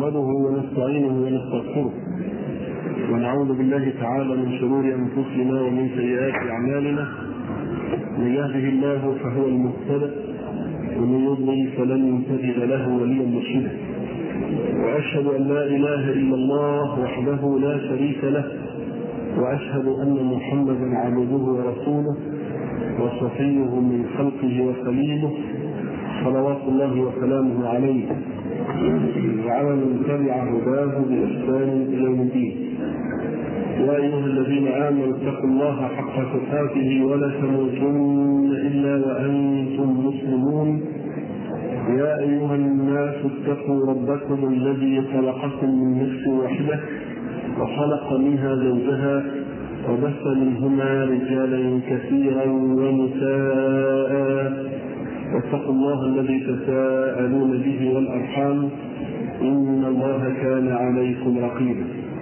نحمده ونستعينه ونستغفره ونعوذ بالله تعالى من شرور أنفسنا ومن سيئات أعمالنا. من يهده الله فهو المهتدى ومن يضلل فلن تجد له وليا مرشدا. وأشهد أن لا إله إلا الله وحده لا شريك له، وأشهد أن محمدا عبده ورسوله وصفيه من خلقه وخليله، صلوات الله وسلامه عليه وعلى من تبع هداه بإحسان إلى يوم الدين. يا أيها الذين آمنوا اتقوا الله حق تقاته ولا تموتن إلا وأنتم مسلمون. يا أيها الناس اتقوا ربكم الذي خلقكم من نفس واحدة وخلق منها زوجها وبث منهما رجالا كثيرا ونساء، واتقوا الله الذي تساءلون به والأرحام إن الله كان عليكم رقيبا.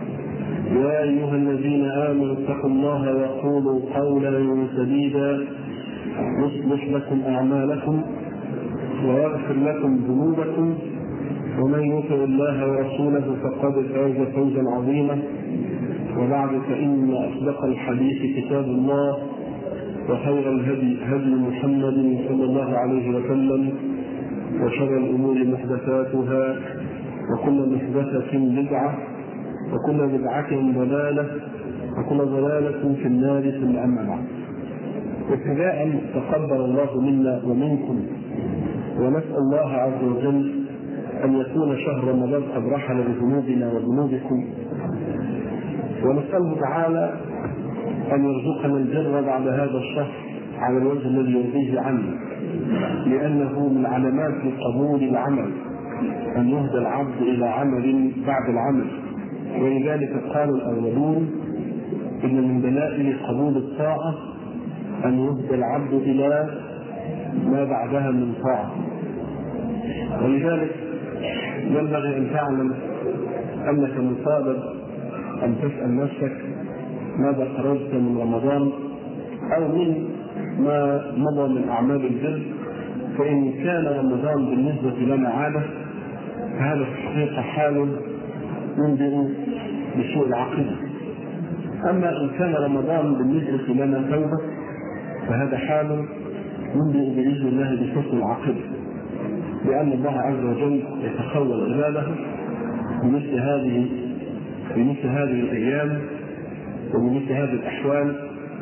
يا أيها الذين آمنوا اتقوا الله وقولوا قولا سديدا يصلح لكم أعمالكم ويغفر لكم ذنوبكم، ومن يطع الله ورسوله فقد فاز فوزا عظيما. وبعد، فإن أصدق الحديث كتاب الله، وخير الهدي هدي محمد صلى الله عليه وسلم، وشر الأمور محدثاتها، وكل محدثة بدعة، وكل بدعة ضلالة، وكل ضلالة في النار ثم أما بعد. ابتداء تقبل الله منا ومنكم، ونسأل الله عز وجل أن يكون شهر رمضان قد رحل بذنوبنا وذنوبكم، ونسأله تعالى أن يرزقنا البر بعد هذا الشهر على الوجه الذي يرضيه عنا، لأنه من علامات قبول العمل أن يهدى العبد إلى عمل بعد العمل. ولذلك قال الأولون إن من دلائل قبول الطاعة أن يهدى العبد إلى ما بعدها من طاعة. ولذلك ينبغي أن تعلم أنك مطالب أن تسأل نفسك ماذا خرجت من رمضان أو من ما مضى من أعمال البر. فإن كان رمضان بالنسبة لنا عادة فهذا في الحقيقة حال ينبئ بسوء العقيدة. أما إن كان رمضان بالنسبة لنا توبة فهذا حال ينبئ بإذن الله بحسن العقيدة، لأن الله عز وجل يتخول عباده بمثل هذه الأيام وبمثل هذه الأحوال،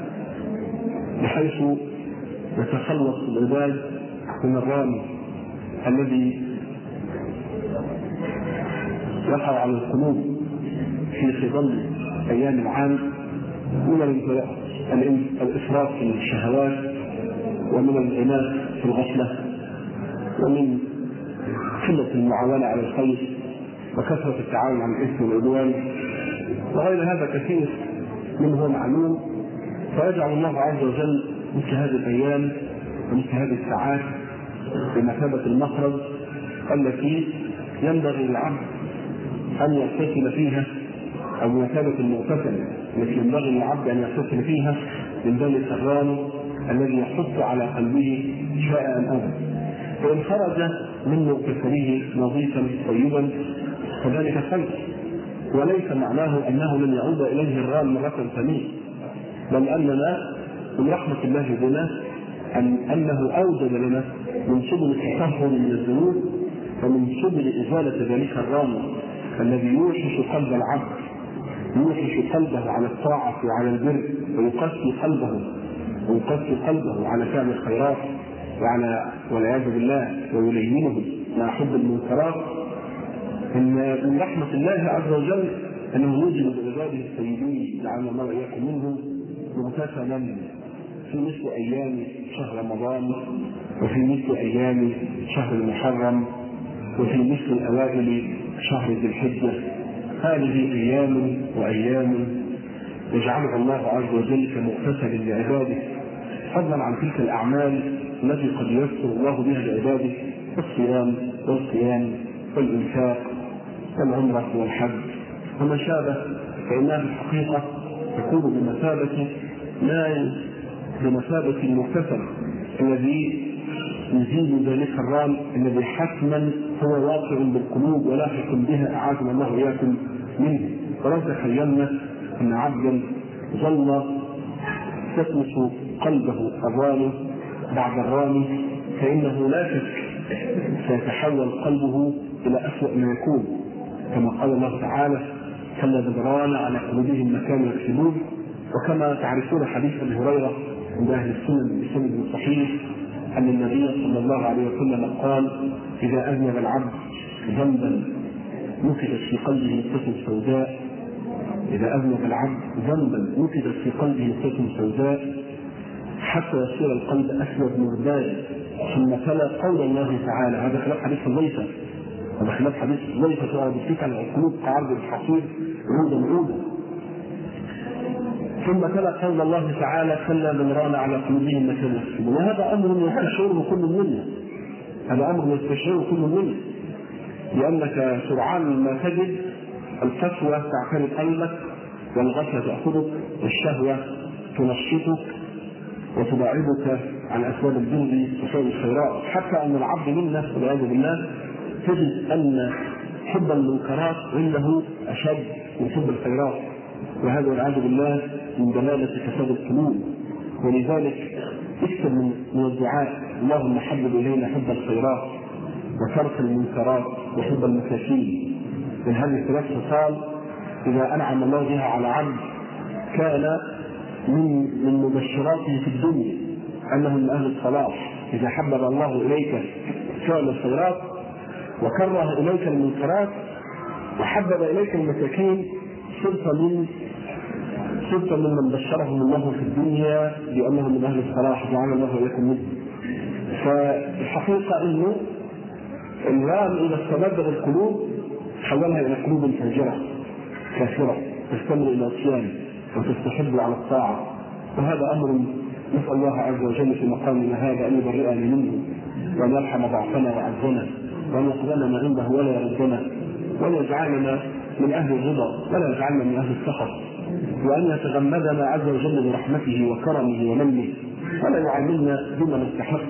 بحيث يتخلص العباد من الران الذي يقع على القلوب في خضم أيام العام من الإفراط في الشهوات، ومن العناد في الغفلة، ومن قلة المعاونة على الخير، وكثرة التعاون على الإثم والعدوان، وغير هذا كثير منه معلوم. فيجعل الله عز وجل مثل هذه الأيام ومثل هذه الساعات بمثابة المخرج التي ينبغي للعبد أن يغتسل فيها، أو بمثابة المغتسل التي ينبغي للعبد أن يغتسل فيها من ذلك الران الذي يحط على قلبه شاء أم أبى. فإن خرج من مغتسله نظيفا طيبا فذلك خير، وليس معناه أنه لن يعود إليه الران مرة ثانية، بل أننا من رحمة الله بنا أنه أوجد لنا من سبل التطهر من الذنوب ومن سبل إزالة ذلك الران الذي يوحش قلب العبد، يوحش قلبه على الطاعة وعلى البر، ويقسي قلبه على فعل الخيرات والعياذ بالله، ويلينه مع حب المنكرات. إن من رحمة الله عز وجل أنه يوجد بعباده السيدين جعلنا الله وإياكم منهم مغتسلا في مثل أيام شهر رمضان، وفي مثل أيام شهر المحرم، وفي مثل أوائل شهر ذي الحجة. هذه أيام يجعلها الله عز وجل كمغتسل لعباده، فضلا عن تلك الأعمال التي قد ييسر الله بها لعباده الصيام والقيام والإنفاق والعمرة والحج وما شابه. فإنها في الحقيقة تكون بمثابة المغتسل الذي يزيل ذلك الران الذي حتما هو واقع بالقلوب ولاحق بها أعاذنا الله وإياكم منه. ولو تخيلنا أن عبدا ظل تطمس قلبه الران بعد الران، فإنه لا شك سيتحول قلبه إلى أسوأ ما يكون، كما قال الله تعالى: كلا بل ران على قلوبهم ما كانوا يكسبون. وكما تعرفون حديث أبي هريرة عند أهل السنن بسند صحيح أن النبي صلى الله عليه وسلم قال: إذا أذنب العبد ذنبا نفدت في قلبه نقطة سوداء، إذا أذنب العبد ذنبا نفدت في قلبه نقطة سوداء حتى يصير القلب أسود مرداد. ثم تلا قول الله تعالى، هذا خلاف حديث الليثة، هذا خلاف حديث الليثة تقعد تلك على القلوب كعرض الحصير عودا عودا. ثم تلا قول الله تعالى: كلا بل ران على قلوبهم ما كانوا يكسبون. وهذا أمر يستشعره كل منا، هذا أمر يستشعره كل منا، لأنك سرعان ما تجد القسوة تعتري قلبك، والغفلة تأخذك، والشهوة تنشطك وتباعدك عن أسباب البر وسوء الخيرات، حتى أن العبد منا والعياذ بالله تجد أن حب المنكرات عنده أشد من حب الخيرات، وهذا والعياذ بالله من دلالة فساد القلوب. ولذلك اكثر من الدعاء: اللهم حبب إلينا حب الخيرات وترك المنكرات وحب المساكين. من هذه الثلاث خصال إذا أنعم الله بها على عبد كان من مبشراته في الدنيا أنه من أهل الصلاح. إذا حبب الله إليك فعل الخيرات وكره إليك المنكرات وحبب إليك المساكين صرت من بشرهم الله في الدنيا بأنهم من أهل الصلاح، جعل الله إليكم منه. فالحقيقة أنه الران إذا استمد القلوب حولها إلى قلوب فاجرة كافرة تستمر إلى العصيان وتستحب على الطاعة. وهذا أمر نسأل الله عز وجل في مقامنا هذا أن يبرئنا منه، وأن يرحم ضعفنا وعجزنا، وأن يقبلنا ما عنده ولا يردنا، وأن يجعلنا من أهل الرضا ولا يجعلنا من أهل السخط، وأن يتغمدنا عز وجل برحمته وكرمه ومنه، ولا يعاملنا بما نستحق،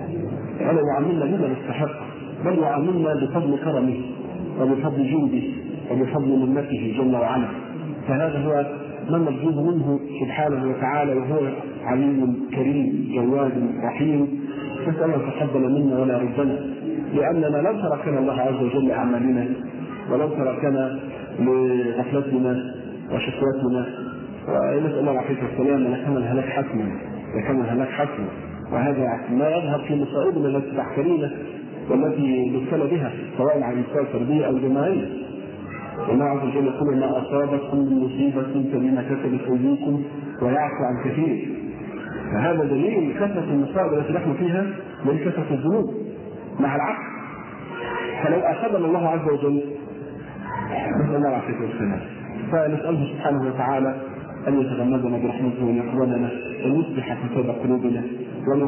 بل يعاملنا بفضل كرمه وبفضل جوده وبفضل منته جل وعلا. فهذا هو ما نرجوه منه سبحانه وتعالى، وهو عليم كريم جواد رحيم. نسأل الله يتقبل منا ولا يردنا، لأننا لو تركنا الله عز وجل أعمالنا ولو تركنا لغفلتنا وشكواتنا، ونسأل الله العافية والسلامة، لكان الهلاك حتما. وهذا ما يظهر في مصائبنا التي تحترينا والتي نبتلى بها سواء على المستوى الفردي أو الجماعي. والله عز وجل يقول: ما أصابتكم من مصيبة فبما كسبت أيديكم ويعفو عن كثير. فهذا دليل كثرة المصائب التي نحن فيها من كثرة الذنوب مع العكس. فلو أخذنا الله عز وجل نسأل الله العافية والسلامة، فنسأله سبحانه وتعالى أن يتغمدنا برحمته وأن يقبلنا وأن يصلح فساد قلوبنا وأن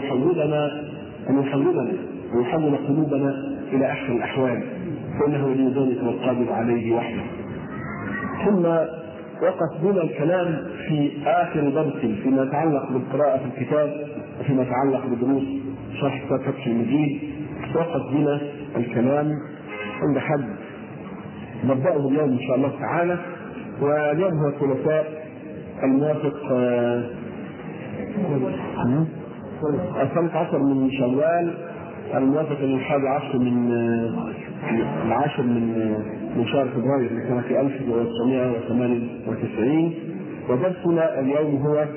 يحول قلوبنا إلى أحسن الأحوال، فإنه ولي ذلك والقادر عليه وحده. ثم وقف بنا الكلام في آخر درس فيما يتعلق بالقراءة في الكتاب وفيما يتعلق بدروس شرح كتاب فتح المجيد. وقف بنا الكلام عند حد نبدأه اليوم إن شاء الله تعالى. واليوم هو الثلاثاء الموافق 15 من شوال الموافق للحادي عشر من شهر فبراير لسنة 1998. ودرسنا اليوم هو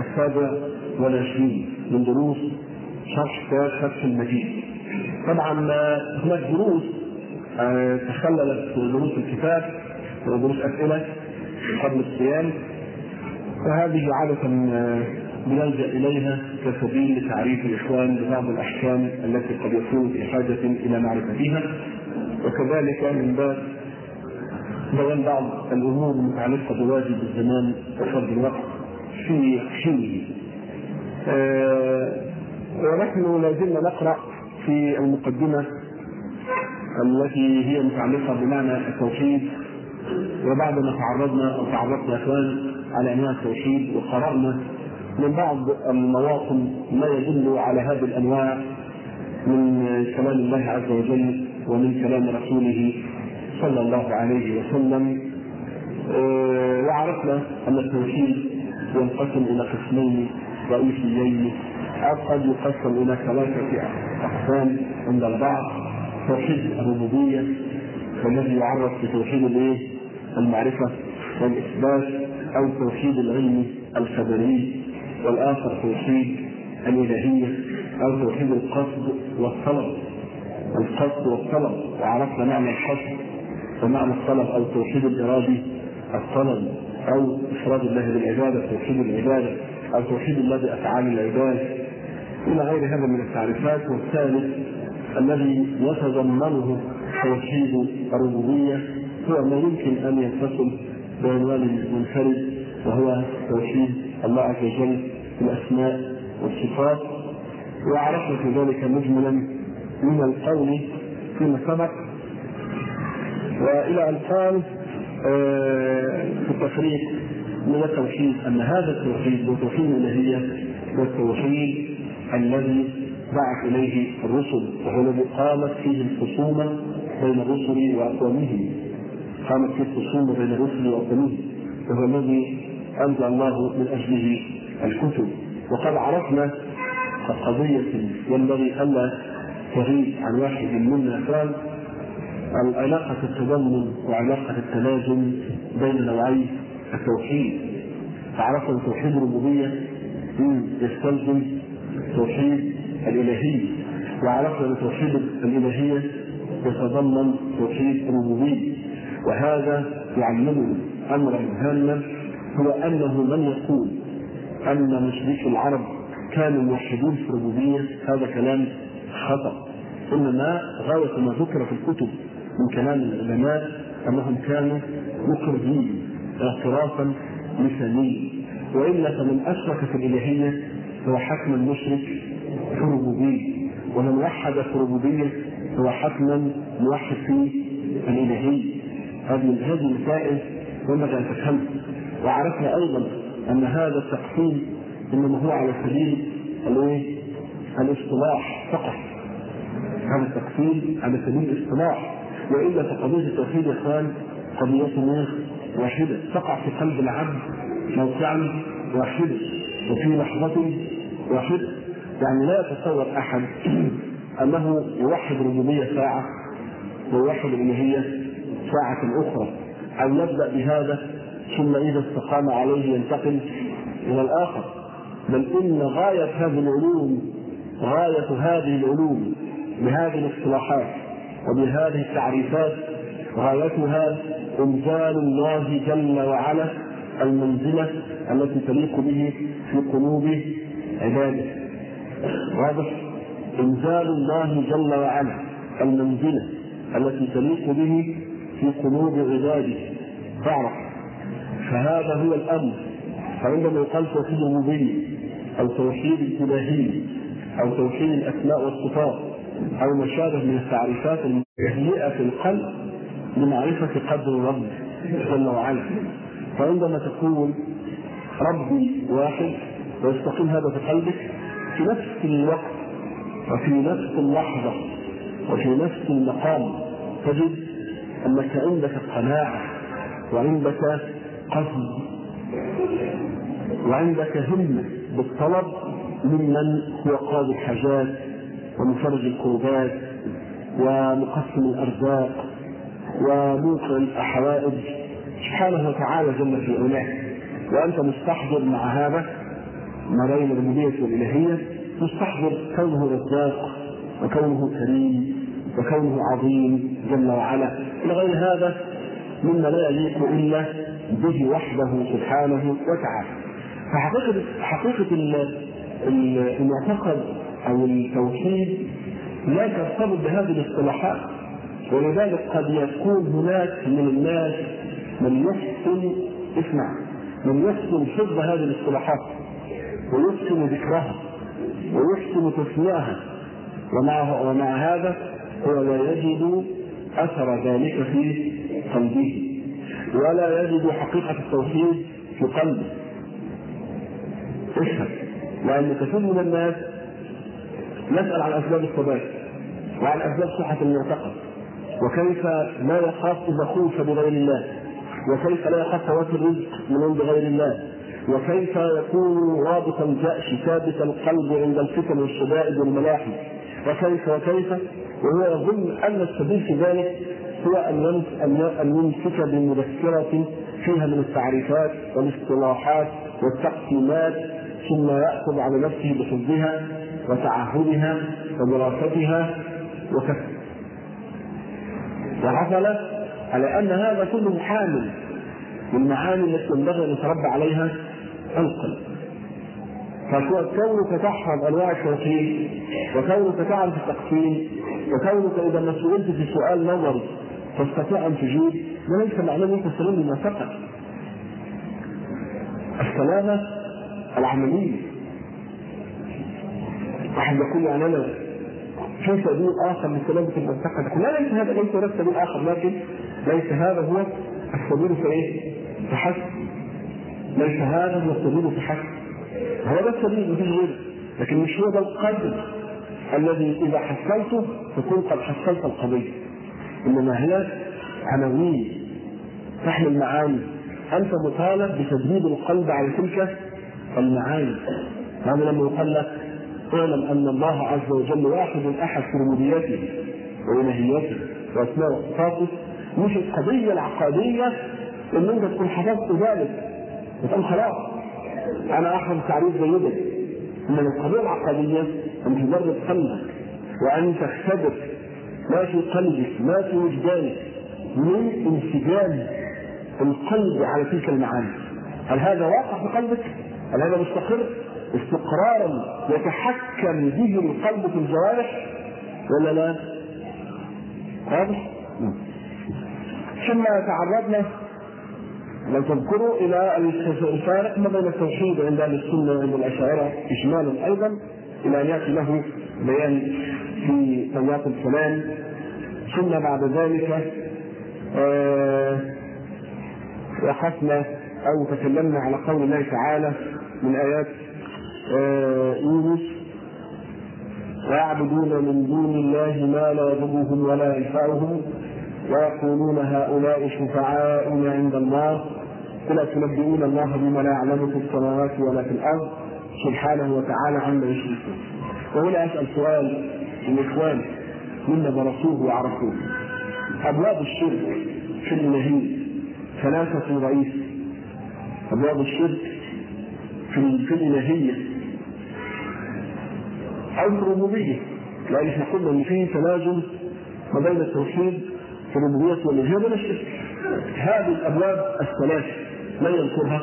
27 من دروس شرح كتاب فتح المجيد. طبعا هناك دروس تخللت دروس الكتاب ودروس أسئلة قبل الصيام، فهذه عادة بنلجأ إليها كسبيل لتعريف الإخوان ببعض الأحكام التي قد يكون في حاجة إلى معرفتها، وكذلك من باب بيان بعض الأمور المتعلقة بواجب الزمان وفرض الوقت في حينه. ونحن لازلنا نقرأ في المقدمة التي هي متعلقة بمعنى التوحيد، وبعدما تعرضنا أخوان على أنواع التوحيد وقررنا من بعض المواطن ما يدل على هذه الأنواع من كلام الله عز وجل ومن كلام رسوله صلى الله عليه وسلم. وعرفنا أن التوحيد ينقسم إلى قسمين رئيسيين، أو قد يقسم إلى 3 أقسام عند البعض: توحيد الربوبية والذي يعرف بتوحيد المعرفة والإثبات، أو توحيد العلم الخبري، والآخر توحيد الإلهية أو توحيد القصد والطلب. وعرفنا معنى القصد ومعنى الطلب، أو توحيد الإرادة الطلب، أو إفراد الله بالعبادة توحيد العبادة، أو توحيد الله بأفعال العباد، إلى غير هذا من التعريفات. والثالث الذي يتضمنه توحيد الربوبية هو ما يمكن أن يتصل بعنوان منفرد، وهو توحيد الله عز وجل في الأسماء والصفات. وعرفنا في ذلك مجملا من القول فيما سبق، وإلى أن قال في التفريق من التوحيد أن هذا التوحيد وتوحيد الإلهية هو التوحيد الذي دعت إليه الرسل، وهو الذي قامت فيه الخصومة بين الرسل وأقوامهم، وهو الذي أنزل الله من أجله الكتب. وقد عرفنا قضية ينبغي ألا تغيب عن واحد منا، كان علاقة التضمن وعلاقة التلازم بين نوعي التوحيد. فعرفنا توحيد الربوبية يستلزم توحيد الإلهية، وعرفنا أن توحيد الإلهية يتضمن توحيد الربوبية. وهذا يعلمنا أمرا هاما، هو أنه من يقول أن مشركي العرب كانوا موحدون في الربوبية هذا كلام خطأ. إنما غاية ما ذكر في الكتب من كلام العلماء أنهم كانوا مقرين اعترافا لسانيا، وإلا فمن أشرك في الإلهية هو حتما مشرك في الربوبية، ومن وحد في الربوبية هو حتما موحد في الإلهية. هذه المسائل ينبغي أن تفهمها. وعرفنا أيضا أن هذا التقسيم إنما هو على سبيل الاصطلاح فقط، هذا التقسيم على سبيل الاصطلاح، وإلا فقضية التوحيد يا إخوان قضية واحدة تقع في قلب العبد موقعا واحدا وفي لحظة واحدة. يعني لا يتصور أحد أنه يوحد الربوبية ساعة ويوحد الإلهية ساعة أخرى، أو يبدأ بهذا ثم إذا استقام عليه ينتقل إلى الآخر، بل إن غاية هذه العلوم بهذه الاصطلاحات وبهذه التعريفات غايتها إنزال الله جل وعلا المنزلة التي تليق به في قلوب عباده. واضح؟ إنزال الله جل وعلا المنزلة التي تليق به في قلوب عباده. فاعرف، فهذا هو الأمر. فعندما يقال توحيد الربوبية أو توحيد الإلهية أو توحيد الأسماء والصفات أو ما شابه من التعريفات المهيئة في القلب لمعرفة قدر الرب جل وعلا. فعندما تقول ربي واحد ويستقيم هذا في قلبك، في نفس الوقت وفي نفس اللحظة وفي نفس المقام تجد أنك عندك قناعة وعندك قصد وعندك همة بالطلب ممن هو قاضي الحاجات ومفرج الكروبات ومقسم الأرزاق وموقع الحوائج سبحانه وتعالى جل في علاه. وأنت مستحضر مع هذا ما بين الربوبية والإلهية، مستحضر كونه رزاق وكونه كريم وكونه عظيم جل وعلا إلى غير هذا مما لا يليق إلا به وحده سبحانه وتعالى. فحقيقة المعتقد أو التوحيد لا ترتبط بهذه الاصطلاحات، ولذلك قد يكون هناك من الناس من يحسن حفظ هذه الاصطلاحات ويحسن ذكرها ويحسن تسميعها، ومع هذا هو لا يجد أثر ذلك في قلبه ولا يجد حقيقة التوحيد في قلبه. افهم، لأن كثير من الناس نسأل عن أسباب الثبات وعن أسباب صحة المعتقد، وكيف لا يخاف إذا خوف بغير الله، وكيف لا يخاف فوات الرزق من عند غير الله، وكيف يكون رابط الجأش ثابت القلب عند الفتن والشدائد والملاحم، وكيف وهو يظن أن السبيل في ذلك هو أن يمسك بمذكرة فيها من التعريفات والاصطلاحات والتقسيمات، ثم يأخذ على نفسه بحفظها وتعهدها ودراستها وكذا، وحصل على أن هذا كله حامل والمعاني التي ينبغي أن يتربى عليها القلب. فكونك تحفظ أنواع التوحيد، وكونك تعرف التقسيم، وكونك إذا ما سئلت في سؤال نظري تستطيع أن تجيب، ده ليس معناه أنك تسلم لما فقط. السلامة العملية. واحد يقول يعني أنا في سبيل آخر لسلامة المعتقد، لا ليس هذا ليس هو السبيل الآخر، لكن ليس هذا هو السبيل في إيه؟ فحسب. ليس هذا هو السبيل فحسب، هو ده السبيل مفيش غيره، لكن مش هو ده القدر الذي إذا حصلته تكون قد حصلت القضية. إنما هي عناوين تحمل معاني، أنت مطالب بتدريب القلب على تلك المعاني. هذا لما يقال لك اعلم أن الله عز وجل واحد أحد في ربوبيته وإلهيته وأسماء وصفاته، مش القضية العقادية إن أنت تكون حفظت ذلك وتقول خلاص أنا أحفظ تعريف جيدا. إن القضية العقادية أن تجرب قلبك وأن تختبر ما في قلبك ما في وجدانك من انسجام القلب على تلك المعاني. هل هذا واقع في قلبك؟ هل هذا مستقر استقرارا يتحكم به القلب في الجوارح ولا لا؟ واضح؟ ثم تعرضنا لو تذكروا إلى الفارق ما بين التوحيد عند أهل السنة وعند الأشاعرة إجمالا أيضا، إلى أن يأتي له بيان في سياق الكلام. ثم بعد ذلك وقفنا أو تكلمنا على قول الله تعالى من آيات يونس: ويعبدون من دون الله ما لا يضرهم ولا ينفعهم ويقولون هؤلاء شفعاؤنا عند الله قل تنبئون الله بما لا يعلم في السماوات ولا في الأرض سبحانه وتعالى عما يشركون. وهنا أسأل سؤال للإخوان مما درسوه وعرفوه: أبواب الشرك في الإلهية ثلاثة رئيس. أبواب الشرك في الإلهية أو في الربوبية، لأن احنا قلنا إن فيه تلازم ما بين التوحيد في الربوبية والإلهية وبين الشرك. هذه الأبواب الثلاثة لا يذكرها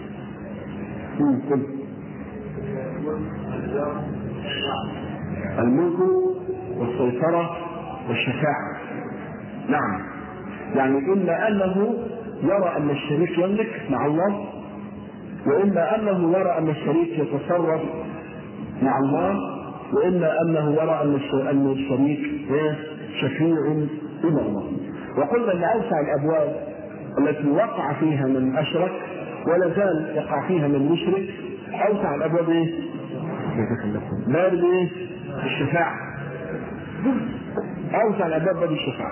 الملك والسيطرة والشفاعة. نعم، يعني إما أنه يرى أن الشريك يملك مع الله، وإما أنه يرى أن الشريك يتصرف مع الله، وإما أنه يرى أن الشريك شفيع إلى الله. وقلنا أن أوسع الأبواب التي وقع فيها من أشرك ولا زال يقع فيها من مشرك، أوسع الأبواب إيه؟ باب إيه؟ الشفاعة. أوسع الأبواب باب الشفاعة.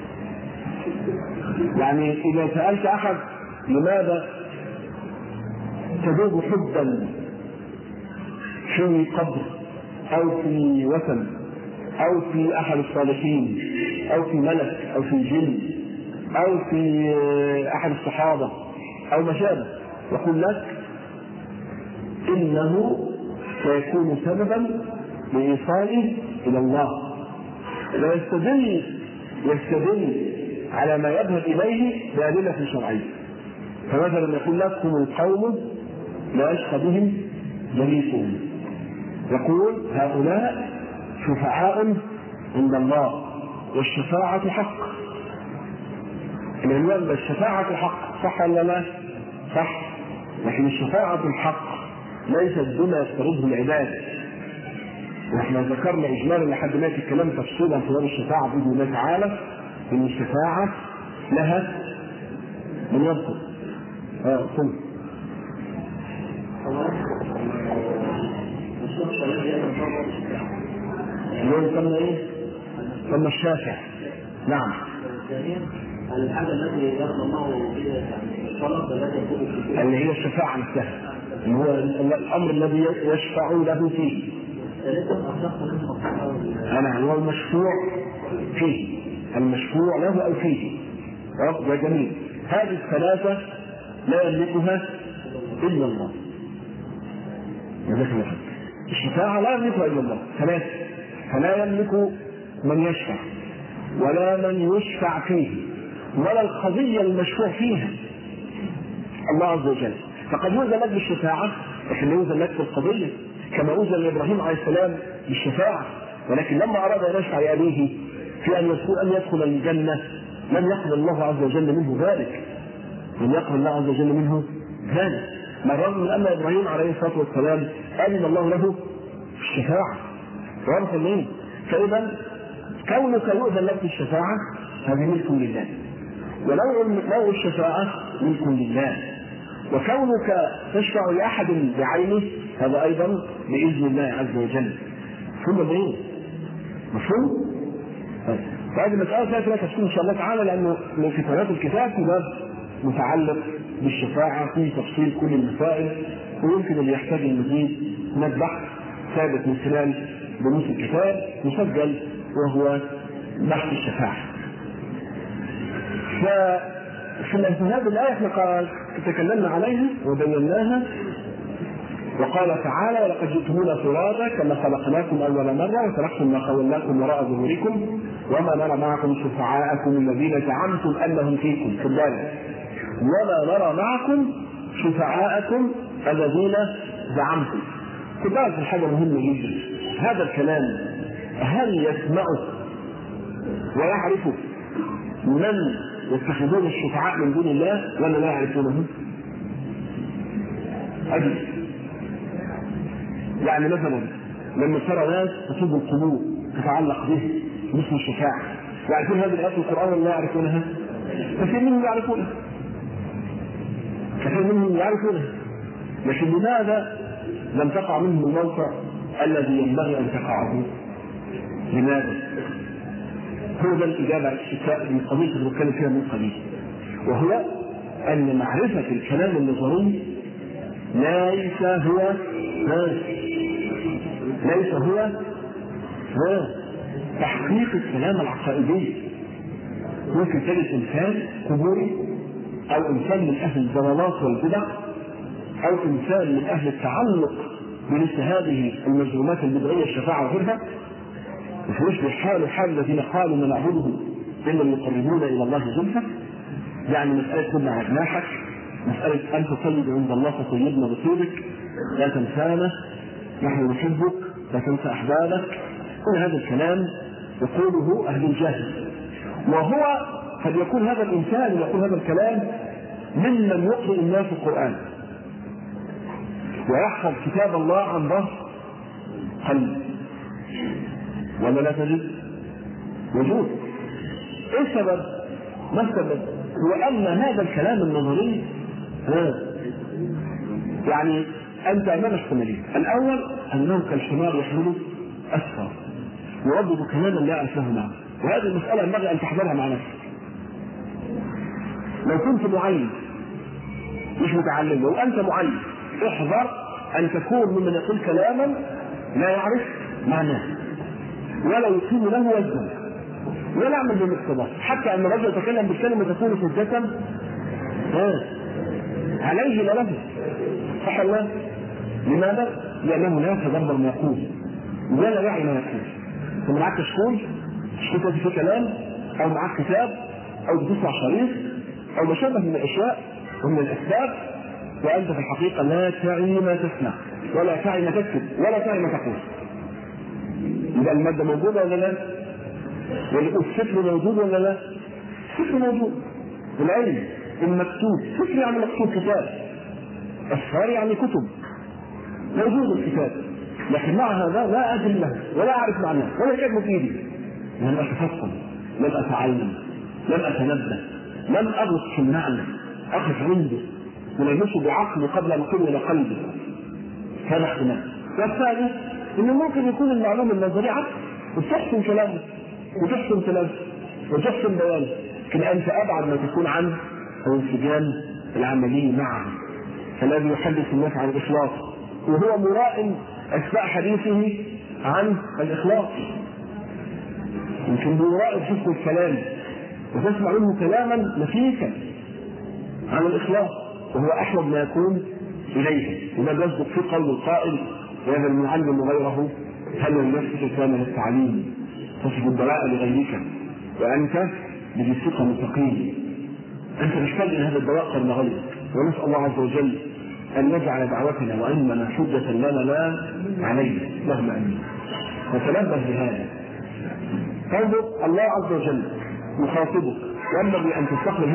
يعني إذا سألت أحد لماذا تذوب حبا في قبر أو في وثن أو في أحد الصالحين أو في ملك أو في جن أو في أحد الصحابة أو ما شابه، يقول لك إنه سيكون سببا لإيصاله إلى الله. لا يستدل على ما يذهب إليه بأدلة شرعية. فمثلا يقول لك هم القوم لا يشقى بهم جليسهم، يقول هؤلاء شفعاء عند الله والشفاعة حق. العنوان الشفاعة حق، صح ولا لا؟ صح. لكن الشفاعة الحق ليست بما يفترضه العباد. ونحن ذكرنا إجمالا لحد ما الكلام تفصيلا في باب الشفاعة بإذن الله تعالى، إن الشفاعة لها من يذكر اللي هو يسمى ايه؟ يسمى الشافع. نعم. الحاجة التي يرضى الله بها الطلب التي يكون اللي هي الشفاعة نفسها، اللي هو الأمر الذي يشفع له فيه. أنا هو المشفوع فيه، المشفوع له أو فيه. يا جميل، هذه الثلاثة لا يملكها إلا الله. الشفاعة لا يملكها إلا الله ثلاثة، فلا يملك من يشفع ولا من يشفع فيه ولا القضية المشفوع فيها الله عز وجل. فقد يؤذن لك بالشفاعة لكن يؤذن لك بالقضية، كما أذن لإبراهيم عليه السلام بالشفاعة، ولكن لما أراد أن يشفع لأبيه في أن يدخل الجنة لم يقبل الله عز وجل منه ذلك، لم يقبل الله عز وجل منه ذلك، بالرغم من أن إبراهيم عليه الصلاة والسلام أذن الله له الشفاعة. واضح منين؟ فإذا كونك يؤذن لك الشفاعة هذه ملك لله، ونوع الشفاعة ملك لله، وكونك تشفع لأحد بعينه هذا أيضا بإذن الله عز وجل. ثم ايه؟ مفهوم؟ فهذه المسألة سيأتي لك تفصيل إن شاء الله تعالى، لأنه من كتابات الكتاب في باب متعلق بالشفاعة في تفصيل كل المسائل، ويمكن أن يحتاج المزيد من البحث ثابت من خلال دروس الكتاب مسجل وهو بحث الشفاعة. ففي هذه الآية احنا تكلمنا عليها وبيناها، وقال تعالى: ولقد جئتمونا فرادا كما خلقناكم أول مرة وتركتم ما خولناكم وراء ظهوركم وما نرى معكم شفعاءكم الذين زعمتم أنهم فيكم. خد بالك، وما نرى معكم شفعاءكم الذين زعمتم. خد بالك، حاجة مهمة جدا. هذا الكلام هل يسمعه ويعرفه من يتخذون الشفعاء من دون الله ولا لا يعرفونه؟ أجل يعني مثلا لما ترى ناس تصب القلوب تتعلق به مثل الشفاعة، يعرفون هذه الآيات القرآن ولا لا يعرفونها؟ كثير منهم يعرفونها، كثير منهم يعرفونها، لكن لماذا لم تقع منهم الموقع الذي ينبغي أن تقعه؟ لماذا؟ هو ده الإجابة على الشفاء من قضية اللي بنتكلم فيها من قليل، وهو أن معرفة الكلام النظري ليس هو تحقيق السلام العقائدي. ممكن تجد إنسان قبوري أو إنسان من أهل الضلالات والبدع أو إنسان من أهل التعلق بمثل هذه المجرمات البدعية الشفاعة وغيرها، ويشبه حال الذين قالوا ما نعبدهم إلا ليقربونا إلى الله زلفى. يعني مسألة كنا على جناحك، مسألة أنت طيب عند الله فطيبنا بطيبك، لا تنسانا نحن نحبك لا تنسى أحبابك. كل هذا الكلام يقوله أهل الجهل، وهو قد يكون هذا الإنسان يقول هذا الكلام ممن يقرأ الناس القرآن ويحفظ كتاب الله عن ظهر قلب، ولا لا تجد وجود. ايه السبب؟ ما السبب؟ هو ان هذا الكلام النظري يعني انت امام احتمالين. الاول انه كالحمار يحمل اسفار يردد كلاما لا يعرف له معنى، وهذه المساله ينبغي ان تحذرها مع نفسك. لو كنت معلم مش متعلم، لو انت معلم احذر ان تكون ممن يقول كلاما لا يعرف معناه ولا يقيم له وزنا ولا يعمل بالمقتضى، حتى ان الرجل يتكلم بالكلمه تكون حجه عليه لا له. صح الله؟ لماذا؟ لانه لا يتدبر ما يقول ولا يعي ما يقول. ثم معك كشكول في كلام او معك كتاب او بتسمع شريط او ما شابه من الاشياء ومن الاسباب، وانت في الحقيقه لا تعي ما تسمع ولا تعي ما تكتب ولا تعي ما تقول. يبقى المادة موجودة ولا لا؟ والفكر موجود ولا لا؟ الفكر موجود، العلم المكتوب، فكر يعني مكتوب كتاب، أسفار يعني كتب، موجود الكتاب، لكن مع هذا لا أدري له ولا أعرف معناه ولا شيء مفيد. لم أتفصل، لم أتعلم، لم أتنبه، لم أغص في المعنى، أقف عنده ولمسه بعقلي قبل أن أقول إلى قلبي. هذا احتمال. والثاني إنه ممكن يكون المعلوم النظري عقل وتحسن كلامه وتحسن كلامه وتحسن بيانه، لكن انت ابعد ما تكون عن الانسجام العملي معه. فالذي يحدث الناس عن الاخلاص وهو مراء اثناء حديثه عن الاخلاص، يمكن بيراء حسن الكلام وتسمع منه كلاما نفيسا عن الاخلاص، وهو احوج ما يكون اليه. وما يصدق في قول القائل: وهذا المعلم غيره هل النفس كان للتعليم تصف الدواء لغيرك وانت بجسدك مستقيم. انت تحتاج الى هذا الدواء قبل غيرك. ونسال الله عز وجل ان يجعل دعوتنا وعلمنا حجه لنا لا علينا، اللهم امين. فتنبه لهذا. تنظر الله عز وجل يخاطبك، ينبغي ان تستقبل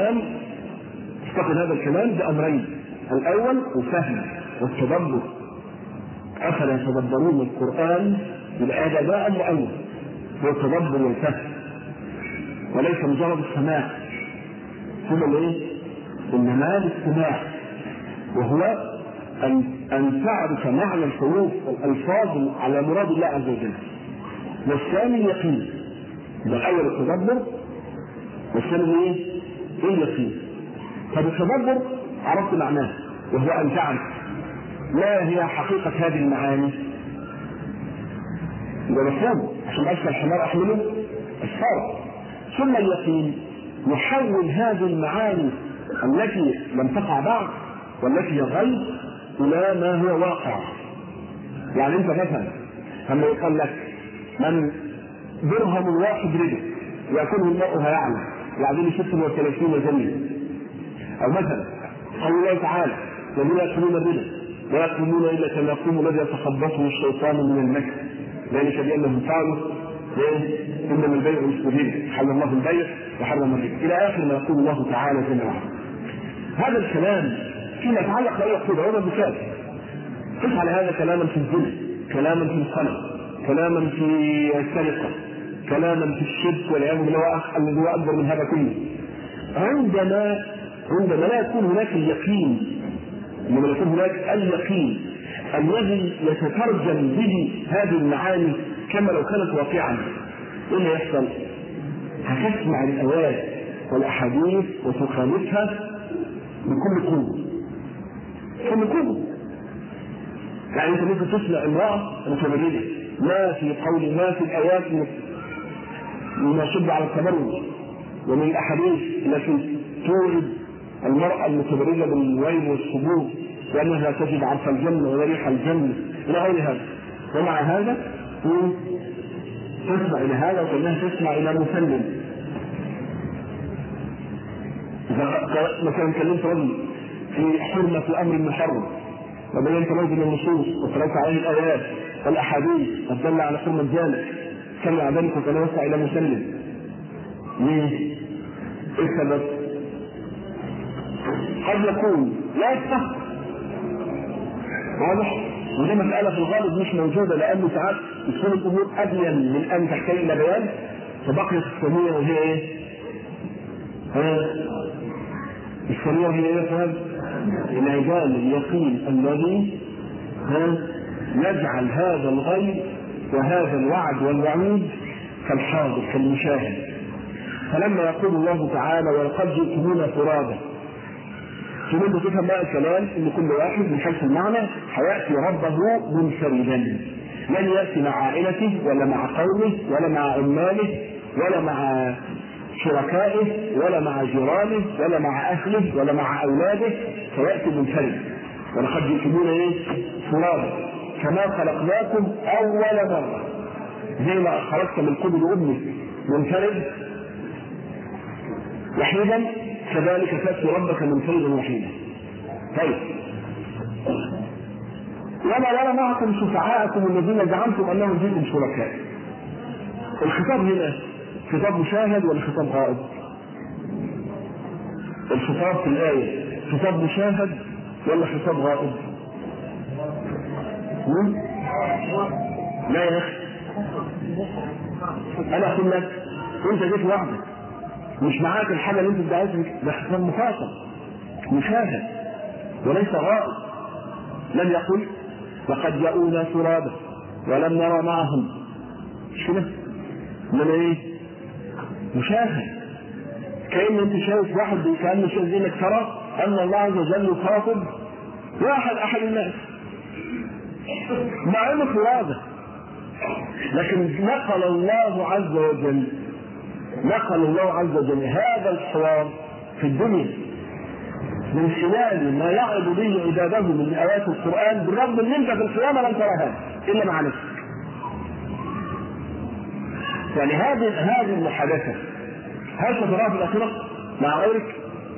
هذا الكلام بامرين: الاول الفهم والتدبر. افلا يتدبرون القران؟ بالآية ده امر اول، هو التدبر والفهم، وليس مجرد السماع. ثم ايه؟ انما الاستماع، وهو ان تعرف معنى الحروف والالفاظ على مراد الله عز وجل. والثاني اليقين. الاول التدبر والثاني ايه؟ اليقين. فبالتدبر عرفت معناه، وهو ان تعرف ما هي حقيقه هذه المعاني. ده مفهوم عشان اشبه الحمار احمله الصار. ثم اليقين يحول هذه المعاني التي لم تقع بعد والتي هي غيب الى ما هو واقع. يعني انت مثلا لما يقول لك من درهم واحد ربا ياكله المرء هيعلم يعدل 36 جنيه، او مثلا قول الله تعالى: الذين ياكلون الربا لا يقومون الا كما يقوم الذي يتخبطه الشيطان من المس، ذلك بانهم قالوا انما البيع مثل الربا، حل الله البيع وحرم الربا، الى اخر ما يقول الله تعالى جل وعلا. هذا الكلام فيما يتعلق باي عقيده. هذا مثال. قس على هذا كلاما في الزنا، كلاما في الخلق، كلاما في السرقه، كلاما في الشرك والعياذ بالله الذي هو اكبر من هذا كله. عندما لا يكون هناك اليقين، لما يكون هناك اليقين الذي يتترجم به هذه المعاني كما لو كانت واقعا، ايه اللي يحصل؟ هتسمع الايات والاحاديث وتخالفها بكل قوه. يعني انت ممكن تسمع امراه متبرجه، ما في الايات مما يشد على التبرج، ومن الاحاديث التي تورد المراه المتبرجه بالويل والصبور لانها لا تجد عرف الجنه ولا ريح الجنه الى غير هذا. ومع هذا تسمع الى هذا وكانها تسمع الى مسلم. مثلا كلمت رجل في حرمه الامر المحرم وبينت له من النصوص وتلوت عليه الايات والاحاديث الداله على حرمه ذلك، سمع ذلك وكان يسعى الى مسلم. ليه؟ ايه السبب؟ قد يكون لا يفهم، واضح؟ ودي مسألة في الغالب مش موجودة، لأنه ساعات تكون الأمور أبين من أن تحتاج إلى بيان، فبقيت الثانية وهي إيه؟ الثانية وهي إيه فهم؟ العجال اليقين الذي يجعل هذا الغيب وهذا الوعد والوعيد كالحاضر كالمشاهد. فلما يقول الله تعالى: ولقد جئتمونا فرادا، تريد تفهم بقى الكلام ان كل واحد من حيث المعنى هياتي ربه منفردا، لن ياتي مع عائلته ولا مع قومه ولا مع عماله ولا مع شركائه ولا مع جيرانه ولا مع اهله ولا مع اولاده، فياتي منفردا. ولقد جئتمونا فرادا كما خلقناكم اول مره، زي ما خرجت من قبل امك منفرد وحيدا، كذلك تأتي ربك منفردا وحيدا. طيب، ولا معكم شفعاءكم الذين زعمتم انهم فيكم شركاء. الخطاب هنا خطاب مشاهد ولا خطاب غائب؟ الخطاب في الآية خطاب مشاهد ولا خطاب غائب؟ لا يا اخي، انا اقول لك انت جيت وحدك مش معاك الحاجه اللي انت ادعيتها، ده خطاب مفاصل مشاهد وليس غائب. لم يقل لقد جاءونا فرادا ولم نرى معهم مش كده؟ انما ايه؟ مشاهد. كأن انت شايف واحد كأنه شايف انك ترى ان الله عز وجل يخاطب واحد احد الناس مع انه فرادة، لكن نقل الله عز وجل هذا الحوار في الدنيا من خلال ما يعرض به عباده من آيات القرآن، بالرغم من انت في القيامة لن تراها إلا مع نفسك. يعني هذه المحادثة هل ستراها في الآخرة مع غيرك؟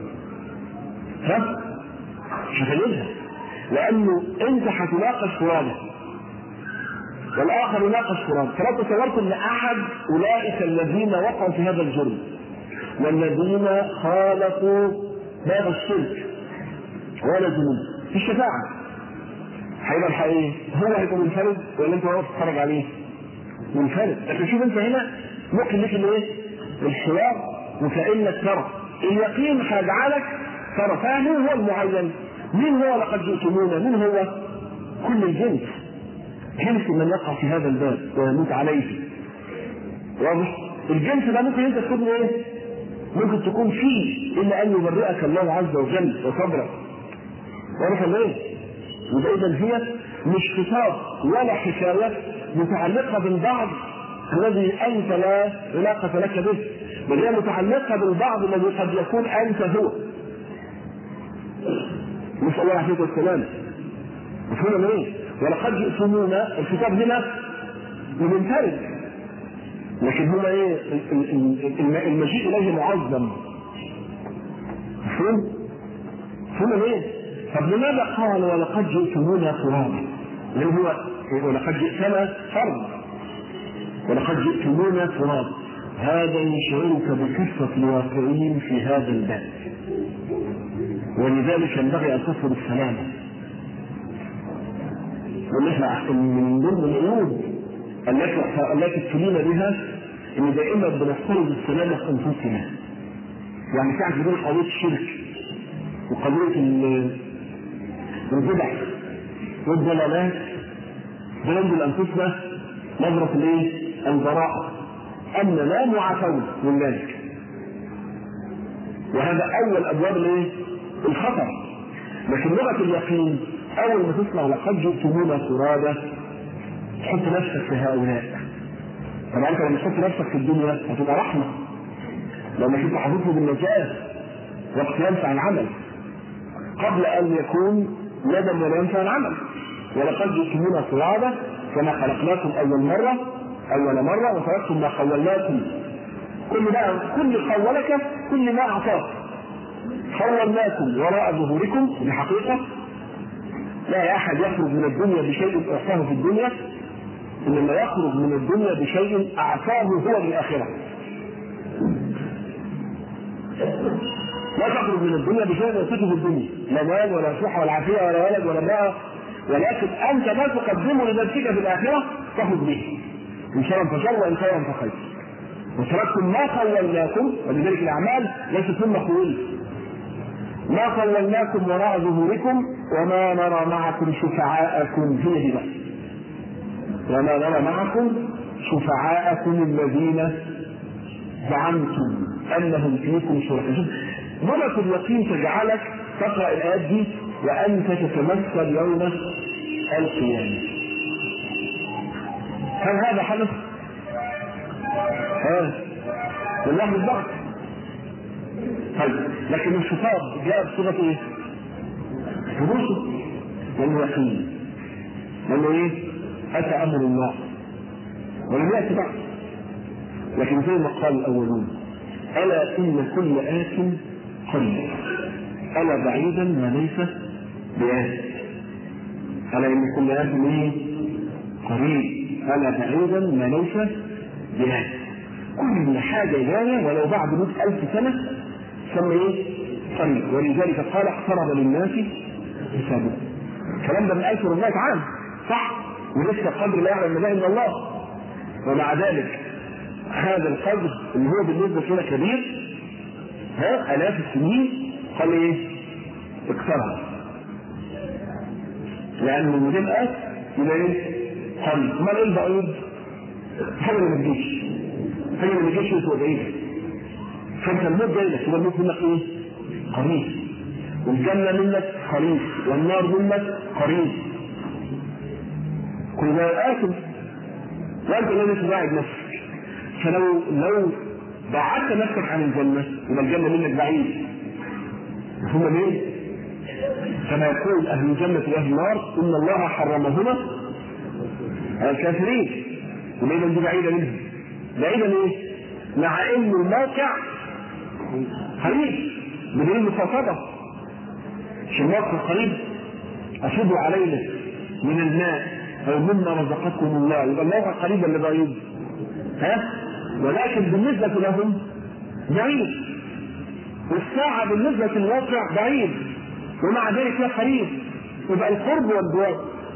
مش هتجدها، لأنه أنت هتناقش فرادة والآخر يناقش فرادة. فلو تصورت أن أحد أولئك الذين وقعوا في هذا الجرم والذين خالقوا باب الشرك ولا ذنوب في الشفاعة، هيبقى الحقيقي هو هيكون منفرد ولا أنت واقف تتفرج عليه؟ منفرد. لكن شوف أنت هنا ممكن لك الايه؟ الحوار، وكأنك ترى اليقين هيجعلك ترى. فمن هو المعين؟ مين هو لقد جئتمونا؟ مين هو؟ كل الجنس، جنس من يقع في هذا الباب ويموت عليه. واضح؟ الجنس ده ممكن انت تكون ايه؟ ممكن تكون فيه الا ان يبرئك الله عز وجل وصبرك. واضح ولا ايه؟ وده اذا هي مش خطاب ولا حكايات متعلقه بالبعض الذي انت لا علاقه لك به، بل هي متعلقه بالبعض الذي قد يكون انت هو. نسال الله العافيه والسلامه. مفهوم ايه؟ ولقد جئتمونا، الخطاب هنا منفرد، لكن هو ايه؟ المجيء اليه معظم. مفهوم؟ مفهوم ايه؟ طب لماذا قال ولقد جئتمونا فرادا؟ لان هو ولقد جئتنا فرد، ولقد جئتمونا فرادا، هذا يشعرك بكثرة الواقعين في هذا الباب، ولذلك ينبغي ان تطلب السلامه. ونحن من ضمن العيوب التي ابتلينا بها ان دائما بنفترض السلامه في انفسنا. يعني ساعه بين قضيه الشرك وقضيه البدع والضلالات بننزل لانفسنا نظره الايه؟ البراءه، ان لا معافون من ذلك. وهذا اول ابواب الايه؟ الخطر. لكن لغه اليقين اول ما تسمع لقد جئتمونا فرادا تحط نفسك في هؤلاء. طبعا انت لما تحط نفسك في الدنيا هتبقى رحمه، لما كنت حاططه بالنجاه وقت ينفع العمل قبل ان يكون ندم ولا ينفع العمل. ولقد جئتمونا فرادا كما خلقناكم اول مره وتركتم ما خولناكم. كل خولك كل ما اعطاك خولناكم وراء ظهوركم. دي حقيقه لا احد يخرج من الدنيا بشيء اعطاه في الدنيا، انما يخرج من الدنيا بشيء اعطاه هو بالاخره. لا تخرج من الدنيا بشيء يعطيك في الدنيا، لا مال ولا صحه ولا عافيه ولا ولد ولا امراه، ولكن انت ما تقدمه لنفسك في الاخره تخرج به ان شاء الله فشر وان خيرا فخير. وتركتم ما خولناكم، ولذلك الاعمال ليست ثم خولت. ما خولناكم وراء ظهوركم وما نرى معكم شفعاءكم. هي دي بقى، وما نرى معكم شفعاءكم الذين زعمتم انهم فيكم شركاء. نظرة اليقين تجعلك تقرأ الآيات دي وأنت تتمثل يوم القيامة. هل هذا حدث؟ والله بالضبط. طيب لكن الخطاب جاء بصيغة ايه؟ حدوثه واليقين. لأنه ايه؟ أتى أمر الله ولم يأتي بعد. لكن زي ما قال الأولون: ألا إن كل آت قريب، ألا بعيدا ما ليس بآت. ألا إن كل آت قريب، ألا بعيدا ما ليس بآت. كل حاجة جاية ولو بعد 100,000 سنة سمى ايه؟ قريب. ولذلك قال: اقترب للناس حسابهم. الكلام ده من 1400 عام، صح؟ ولسه القدر لا يعلم ما إلا الله. ومع ذلك هذا القدر اللي هو بالنسبة لنا كبير، آلاف السنين، قال ايه؟ اقترب. لأن المدين يبقى ايه؟ قريب. ما ايه البعيد؟ حاجه ما تجيش، حاجه ما تجيش وتبقى بعيده. فانت الموت جاي لك، يبقى الموت منك ايه؟ قريب. والجنه منك قريب، والنار منك قريب. كل ده آكل وانت الذي تباعد نفسك. فلو بعدت نفسك عن الجنه يبقى الجنه منك بعيد. هم مين؟ كما يقول اهل الجنه واهل النار ان الله حرمهما على الكافرين، وليلا دي بعيده منهم. بعيده ليه؟ مع ان الموقع قريب بدون المخاطبه. مش الموقع قريب؟ اشد علينا من الماء او مما رزقكم الله، يبقى الموقع قريب ولا بعيد؟ ولكن بالنسبه لهم بعيد، والساعه بالنسبه للواقع بعيد، ومع ذلك لا قريب. يبقى القرب والبعد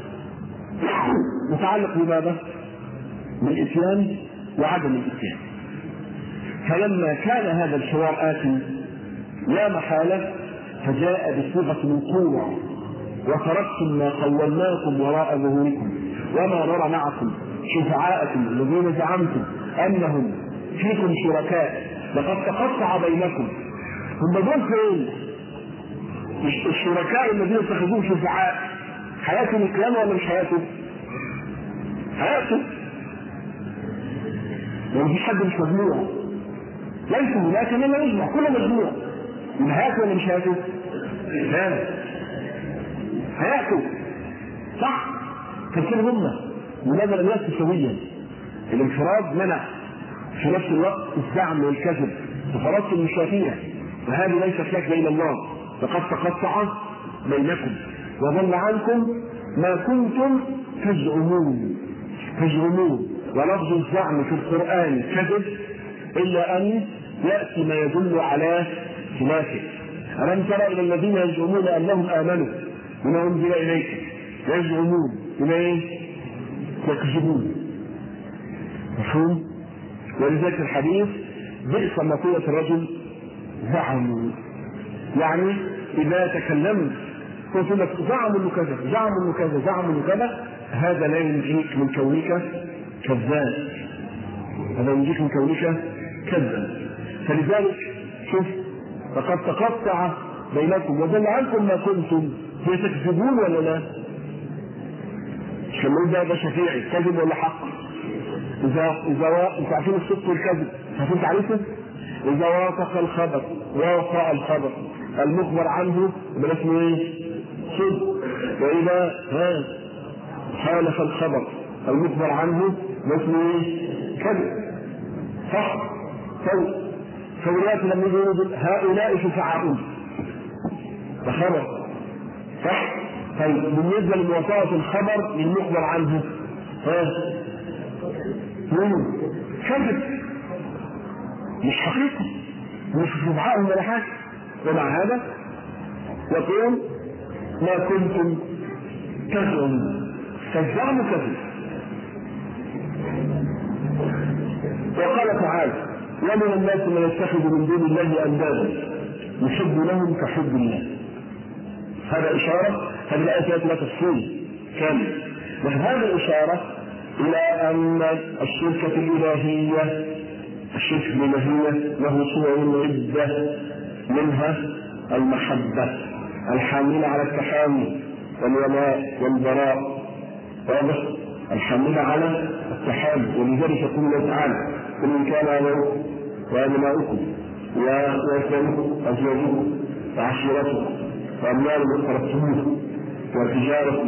متعلق بماذا؟ بالاتيان وعدم الاتيان. فلما كان هذا الحوار آتي لا محالة فجاء بصيغة الوقوع: وتركتم ما قولناكم وراء ظهوركم وما نرى معكم شفعاءكم الذين زعمتم انهم فيكم شركاء لقد تقطع بينكم. هم دول فين؟ الشركاء الذين اتخذوهم شفعاء حياتهم الكلام ولا مش حياته؟ حياته. لو مفيش حد مش مجموع، ليس هناك من لا يجمع، كله مجموع. من حياته ولا مش حياته؟ حياته صح. فكل هم منازل الناس سويا. الانفراد منع في نفس الوقت الزعم والكذب وفرضت المشافيه، وهذه ليست لك بين الله. لقد تقطع بينكم وضل عنكم ما كنتم تزعمون. ولفظ الزعم في القرآن كذب إلا أن يأتي ما يدل على خلافه. ألم ترى إلى الذين يزعمون أنهم آمنوا بما أنزل إليكم يزعمون إليه يكذبون. مفهوم؟ ولذلك الحديث بئس مقولة الرجل زعموا، يعني إذا تكلمت قلت لك زعموا انه كذا، زعموا انه كذا، زعموا انه كذا، هذا لا ينجيك من كونك كذاب. هذا ينجيك من كونك كذاب. فلذلك شوف: فقد تقطع بينكم وضل عنكم ما كنتم تكذبون ولا لا؟ شمال ده شفيعي كذب ولا حق؟ إذا انت عارفين الصدق والكذب هتكون تعرفه؟ إذا وافق الخبر المخبر عنه يبقى اسمه ايه؟ صدق. وإذا خالف الخبر المخبر عنه يبقى اسمه ايه؟ كذب. صح؟ فولات لما يقولوا هؤلاء شفعاؤون ده خبر صح؟ طيب بالنسبة لموافقة الخبر للمخبر عنه كذب، مش حقيقة، مش شفعاؤهم ولا حاجة. ومع هذا يقول ما كنتم تزعمون، فالزعم كذب. وقال تعالى: ومن الناس من يتخذ من دون الله اندادا يحبونهم كحب الله. هذا اشاره، هذه الايه لا تفصيل كامل، وهذا اشاره الى ان الشركه الالهيه له صور عده، منها المحبه الحامله على التحامي والولاء والبراء، واضح؟ الحامله على التحامي. ولذلك يقول الله تعالى: قل ان كان اباؤكم وابناؤكم واخوانكم وازواجكم وعشيرتكم واموال اقترفتموها وتجاره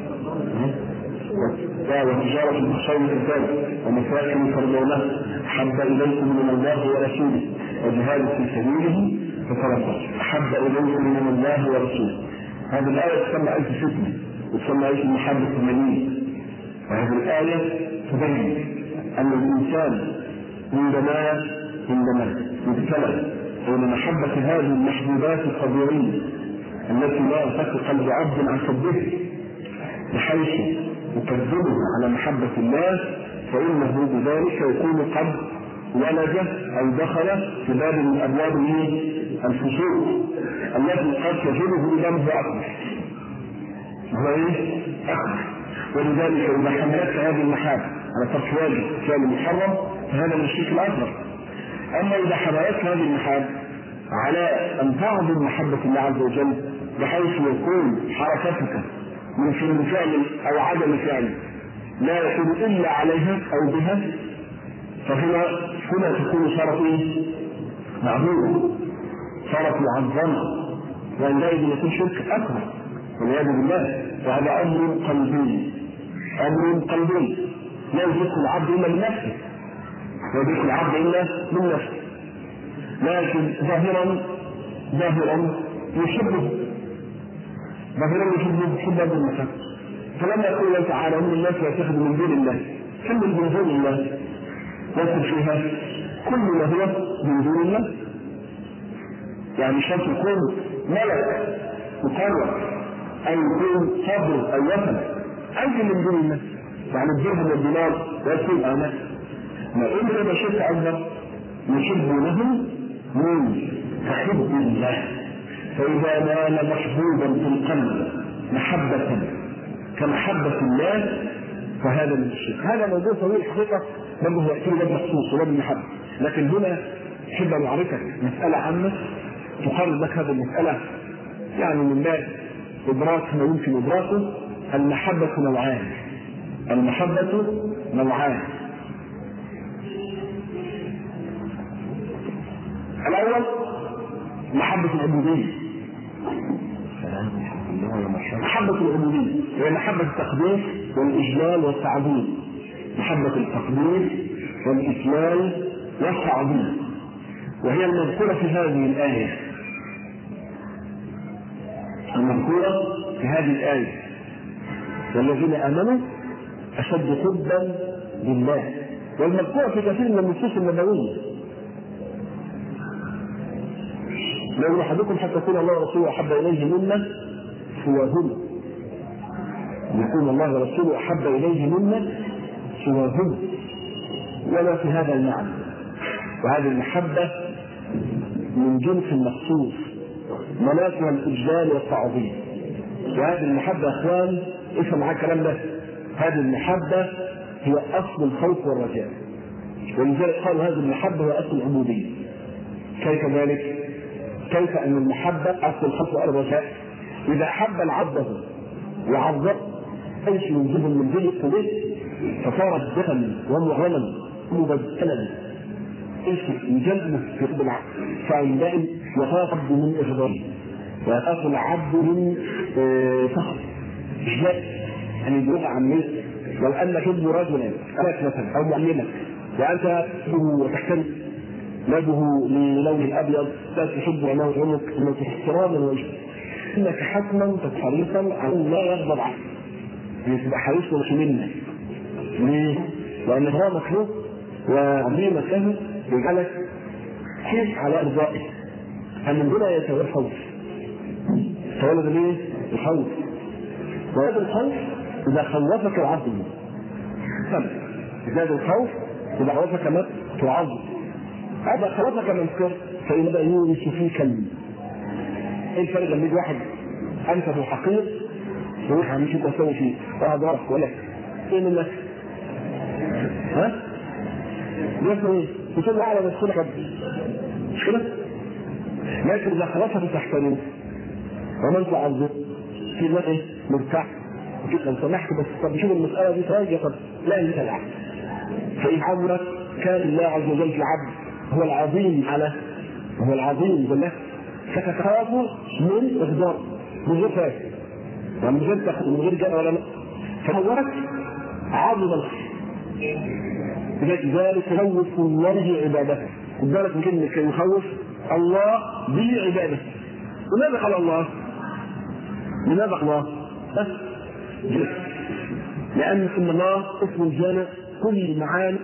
تخشون كذلك ومساكن ترضونها احب اليكم من الله ورسوله وجهاد في سبيله فتربصوا. احب اليكم من الله ورسوله، هذه الايه تسمى ايه فتنه وتسمى ايه محبه النبي. وهذه الايه تبين ان الانسان عندما يبتلى بين محبه هذه المحبوبات الطبيعيه التي لا ينفك قلب عبد عن حبه بحيث يقدمه على محبه الله، فانه بذلك يكون قد ولد او دخل في باب من ابواب الفسوق التي قد تجره الى هو اكبر. ولذلك اذا حملت هذه المحبه على ترك واجب فعل محرم فهذا من الشرك الأكبر. أما إذا حملتك هذه المحاب على أن تعظم محبة الله عز وجل بحيث يكون حركتك من فعل أو عدم فعل لا يكون إلا عليها أو بها، فهنا تكون صارت معبودة، صارت معظمة، وعندئذ يكون شرك أكبر والعياذ بالله. وهذا أمر قلبي، أمر قلبي لا يدرك العبد إلا من نفسه، لا يدرك العبد إلا من نفسه، لكن ظاهرا يحبه حب هذا المكان. فلما يقول الله تعالى ان الناس يتخذ من دون الله كل من دون الله يدخل فيها كل ما هو من دون الله، يعني شرط يكون ملك مقرب أو يكون صبر أو وثن أي من دون الله، يعني الدرهم والدينار ويكون آمن. ما إن هذا شرك أكبر يحبونهم من كحب الله. فإذا نال محبوبا في القلب محبة كمحبة الله فهذا من الشرك. هذا موضوع طويل الحقيقة، برضه هو يأتي باب مخصوص وباب المحبة، لكن هنا أحب أن أعرفك مسألة عامة تقرب لك هذه المسألة، يعني من باب إدراك ما يمكن إدراكه. المحبة نوعان، المحبة نوعان. الأول محبة العبودية، محبة العبودية هي محبة التقديس والإجلال والتعظيم، محبة التقديس والإجلال والتعظيم، وهي المذكورة في هذه الآية، المذكورة في هذه الآية: والذين آمنوا أشد حبا لله، والمذكورة في كثير من النصوص النبوية: لو أحدكم حتى يكون الله ورسوله أحب إليه منا سواهما، يكون الله ورسوله أحب إليه منا سواهما، ولا في هذا المعنى. وهذه المحبة من جنس مخصوص مناسها الإجلال والتعظيم. وهذه المحبة يا إخوان اسمع معاك الكلام ده، هذه المحبة هي أصل الخوف والرجاء، ولذلك قالوا هذه المحبة هي أصل العبودية. كيف ذلك؟ كيف أن المحبة أصل الخوف والرجاء؟ إذا أحب العبد وعظم حيث ينجبه من ذلك به فصارت دخلا ومعلما مبدلا يجلبه في قلب العبد، فعندئذ يخاف من إغضابه ويخاف العبد من فخر إجلاء أن يجرؤ عن مثل. لو أنك ابن رجلا أباك مثلا أو معلمك وأنت وتحترم نجه للون الأبيض لا تحب أنه يعلمك أنك احتراما وإجلالا، إنك حتما حريصا على لا يغضب عنك، يبقى حريص مش منك. ليه؟ لأن هو مخلوق وعظيمة له يجعلك حريص على إرضائه. فمن هنا يتولد الخوف، يتولد ليه؟ الخوف. وهذا الخوف إذا خوفك العبد إذا الخوف إذا خوفك ما تعظم، هذا خوفك من كر فإذا يورث فيك ايه الفرق لما يجي واحد انت في الحقيقه يروح مش انت تسوي فيه واحد ضربك ولا ايه منك؟ ها؟ يسوي تقول له على مسؤولك مش كده؟ لكن اذا خلصت تحترمه ومن تعظم في ايه؟ مرتاح لو سمحت بس طب شوف المساله دي راجعه طب لا انت العبد، فإن عمرك كان الله عز وجل في العبد هو العظيم على هو العظيم بالله، فتخاف من إغضاب من غير فاس ومن غير تخذ من غير جنة ولا لا، فنورك عظم ذلك يخوف الله عبادته. خد بالك من كلمة كي يخوف الله بعبادته. لماذا قال الله؟ لماذا قال الله؟ لأن الله اسم الجامع كل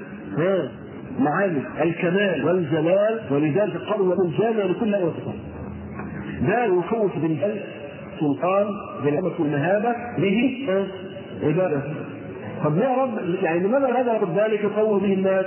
معاني الكمال والجلال، ولذلك قالوا له الجامع لكل أي وصفات. ده يخوف بالجلال سلطان بالعمة والمهابة به عبادة. طب يا رب يعني لماذا هذا يقول ذلك يخوف به الناس؟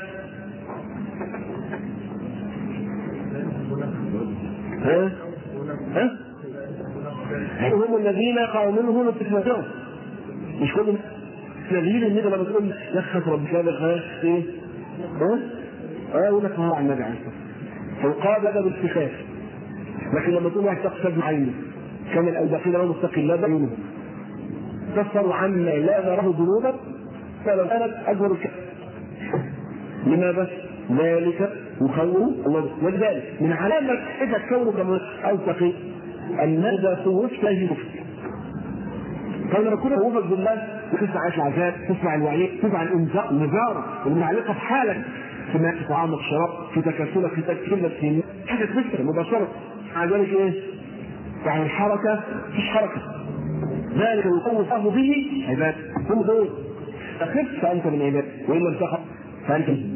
هم الذين يقعوا منهم استثناءهم مش كل دليل ان لما تقول يخف ربك ايه؟ يقول لك هو عن النبي عليه الصلاه والسلام فقال هذا بالاتخاذ. لكن لما تقول واحد تقصد عينه كان الباقين لا متقي الله بعينهم كفروا عنا لا نراه ذنوبا فلو كانت اجر الكفر. لماذا؟ ذلك يخوف الله. ولذلك من علامه اذا كونك او تقي ان اذا خوفت لا يكفر. فلما تكون خوفك بالله تسمع العذاب، تسمع الوعيد، تسمع النذاره المعلقه بحالك في ماء، في طعام، في شراب، في تكاسلك، في تكسلك، في حاجه تفكر مباشره. مع ذلك ايه؟ يعني الحركه مفيش حركه. ذلك يخوف الله به عباد. هم دول تخف فانت من عباد، وان لم تخف فانت من.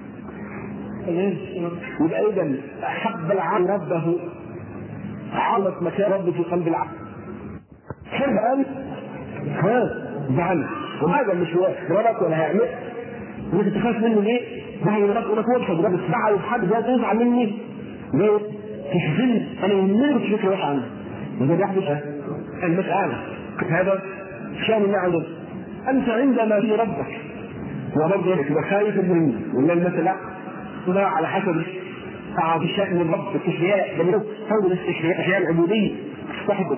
يبقى اذا احب العبد ربه عظمت مكان ربه في قلب العبد. حب انت زعل وهذا مش ربك ولا هيعمل انت تخاف منه ليه؟ ما هي ربك ولا توصل بس زعل حد ده تزعل مني ليه؟ تحزن انا يهمني مش فكره وحشه عنه وده بيحدث المساله هذا شان الله عز وجل. انت عندما في ربك وربك تبقى خايف منه ولا المساله لا على حسب شأن الرب التشريع بل هو الاستشريع العبوديه صاحبك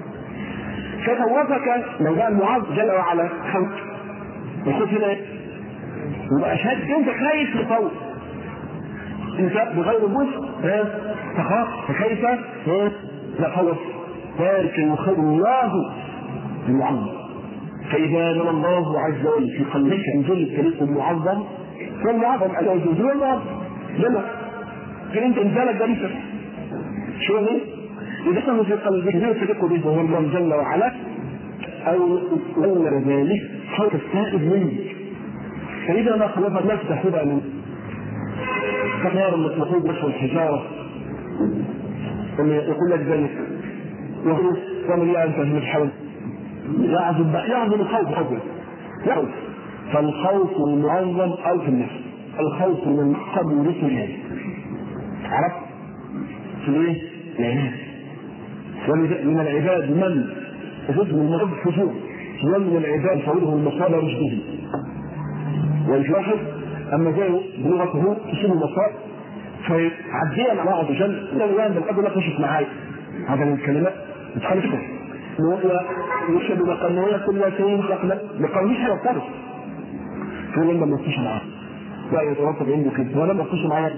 فتوفك لو جاء المعاذ جل وعلا خوف الخوف هنا يبقى اشد انت خايف للخوف انت بغير بوس تخاف فكيف لا خوف ذلك يخاف الله المعظم. فاذا نرى الله عز وجل في قلبك انزل الكريم المعظم والمعظم على وجوده والمعظم لما كان انت انزالك جريسه شو هو إذا كان في قلبك لا تليق به هو الله جل وعلا أو أول ذلك حول السائد منك. فإذا ما خلف نفسه هدى منه كنار المطلقين بشر الحجارة يقول لك ذلك وهو ومن لا أنت مش حول يعظم الخوف حوله يعظم. فالخوف المعظم أو في النفس الخوف من قبل رسل الله عرفت في ايه؟ العناد. ومن العباد من يجب المرض فجور ومن العباد فوله المصاب رشده والجاحد اما جاءوا بلغته تشيل المصاب فيعديها مع الله عز وجل لا يوان بالقدر لا تشف معاي هذا من الكلمات بتخلصكم يشهد بقنوية كل شيء خلقنا بقنويش حاجة خالص تقول لما تخش معاه لا يترتب عنده كده ولا ما تخش معاه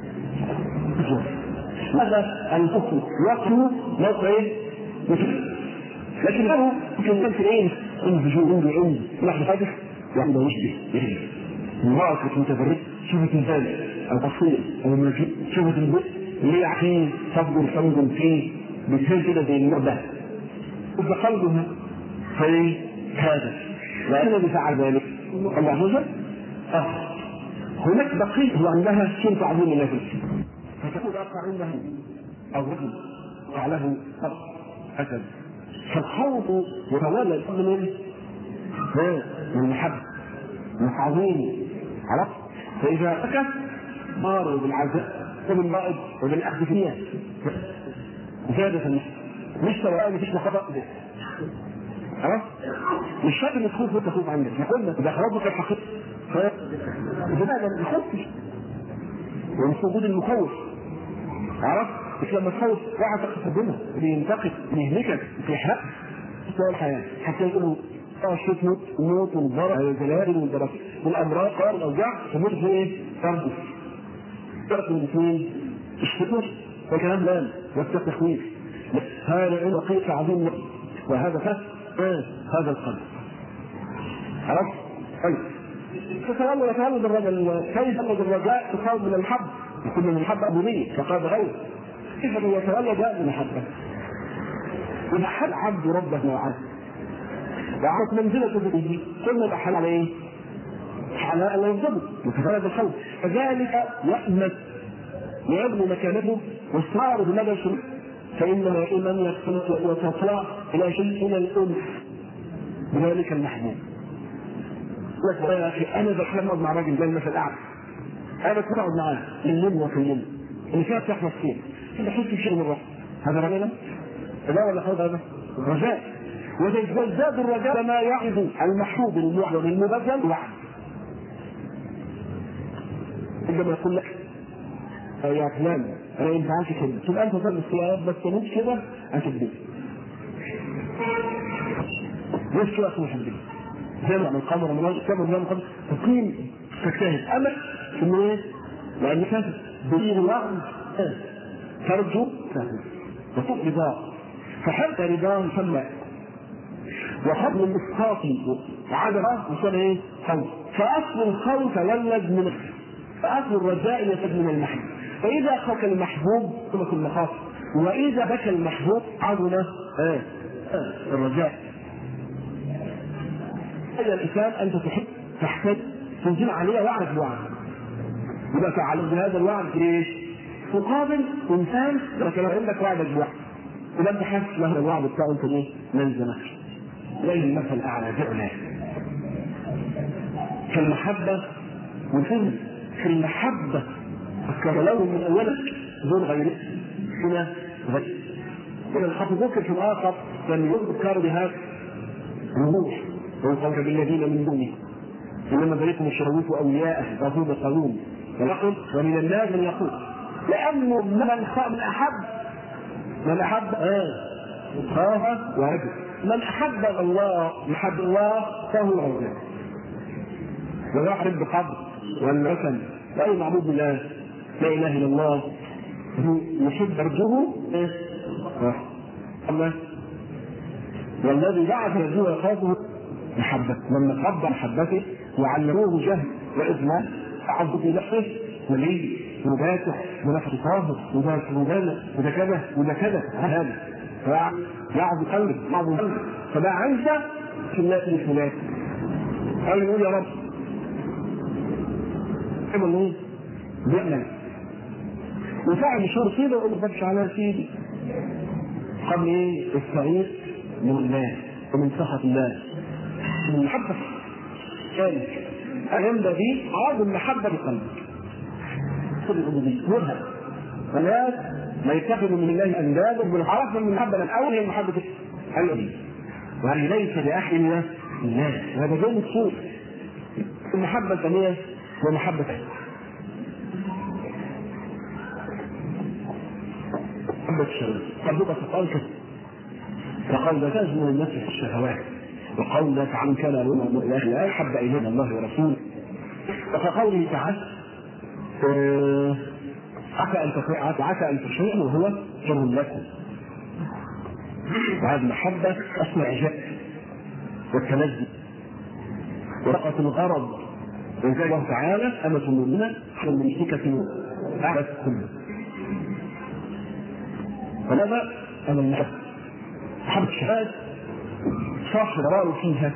ماذا أن تكون يقنوا موقع إيه؟ لكن له يمكن كان في العين عنده فجور عنده عين نحن فاتح يعني ده يشبه مواقف متفرقة شوفت مثال التصوير أو المنفي شوفت البيت اللي هي عقيم صبر صمد فيه بيصير كده زي النوع ده إذا قلبها فإيه هذا لأنه بفعل ذلك الله عز وجل هناك بقية عندها شيء تعظيم الله فتكون أقع عنده أو رجل فعله أسد فالخوف يتولى الأمر من المحبة من التعظيم عرفت؟ فإذا أكد ماروا بالعزاء وبالرائد وبالأخذ فيها زادت المحبة مش سواء مفيش محبة عرفت؟ مش شرط ان تخوف وانت تخوف عندك يقولنا اذا خرجك الحقيقة فلماذا ما تخوفش ومش وجود المخوف عرفت؟ مش لما تخوف واحد تقصدنا بينتقد بيهلكك بيحرقك في الحياة حتى يقولوا شوف موت والضرر والزلازل والبراكين والامراض والاوجاع تموت في ايه؟ تردد فرق من الاثنين الشكر والكلام لا والتخويف هذا علم دقيق عظيم وهذا فهم هذا القلب عرفت؟ طيب يتولد الرجل كيف يتولد الرجاء تخاف من الحب يكون من الحب أبوية فقال غير كيف يتولد من الحب يبحث عبد ربه وعبد وعرف منزلة به ثم يبحث على ايه؟ على أن ينضبط وتفرد الخوف فذلك يأمس ويبني مكانته واصراره بمدى الشروط فإنما إيمان يختلط وتطلع إلى شيء من الأنس بذلك المحبوب. لك يا أخي أنا بحلم أقعد مع راجل زي المثل أعلى أنا كنت أقعد معاه الليل وفي الليل اللي فيها تحمس فيه أنا بحس بشيء من الرحمة هذا رجلا لا ولا هذا رجاء ويزداد الرجاء ما يعظ المحبوب المعظم المبذل وعد. عندما يقول لك يا فلان انا ما ينفعش كده، تبقى انت صار الصيام بس مش كده هتكذب. ليش كده اسمه حبيبي؟ زي ما القمر من الصبر زي ما قلت تقيم تجتهد امل انه ايه؟ لان كانت بدين الوعد ترجو وتؤ رضاه، فحب رضاه يسمى وحبل الاسقاط وعدمه يسمى ايه؟ خوف. فاصل الخوف يولد من فاصل الرجاء يولد من المحبوب. فاذا خاف المحبوب ثم المخاف، واذا بكى المحبوب عظم الرجاء. هذا الانسان انت تحب تحتاج تنزل عليه وعد بوعد، يبقى تعالى بهذا الوعد ايش؟ تقابل انسان لكن عندك وعد بوعد، يبقى انت حاسس له الوعد بتاعه انت ايه؟ نلزمك. ليه المثل الاعلى جعله في المحبه وفي المحبه الكرلون من اولك دون غيره هنا غير. إذا الحافظوك في الاخر لم يذكر بهذا الوضوح ويقول بالذين من دونه انما ذلكم الشهوات اولياءه رسول قانون ولكن ومن الناس من يقول لانه من احب خاف ورجل. من احب الله يحب الله فهو رجل، ولا يحب بقدر ولا وثن واي معبود بالله لا اله الا الله يحب رجله الله. والذي بعث رجله يخافه محبة، لما تربى محبته وعلموه جهل وإذنه أعظ في نفسه ولي وباتح ونفس طاهر وده كذا وده كذا هذا يعظ قلبه معظم قلبه. فبقى أنت في الناس الفلات قال يقول يا رب اعمل ايه؟ بيعمل وفعل شهور كده ويقول ما تبكش على سيدي قبل ايه؟ السعيد من الله ومن سخط الله من المحبة ثالث ينبغي عرض المحبة بقلبك مرهب. الناس ما يتخذوا من الله أندادا بالعرف من المحبة الأول هي المحبة الأولى، وهذه ليس لأحد إلا الله، وهذا جانب الصوت. المحبة الثانية ومحبة محبة الشهوات. قلبك تقالك وقول تجمع النفس في الشهوات، وقول تعالى كان لا يحب إلينا الله ورسوله. وكقوله تعالى عسى أن تشيئوا وهو شر لكم. وهذه محبة أصل عجاب والتلذذ ورقة الغرض. وقال الله تعالى أمة مؤمنة خير من مشركة أعلى كله. فماذا؟ أنا المحبة محبة الشهادة صاحب رأي فيها.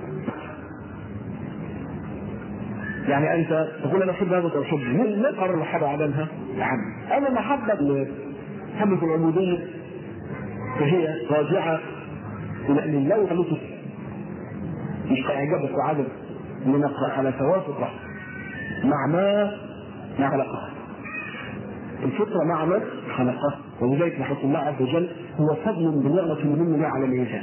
يعني أنت تقول أنا أحب هذا الحب، من قرر المحبة عدمها؟ نعم. أما محبة العبودية فهي راجعة إلى أن الله خلقه مش إعجابك وعدم لنقرأ على توافق مع ما خلقه. الفطرة مع ما خلقه، ولذلك نحط الله عز وجل هو فضل بنعمة منه على الإنسان.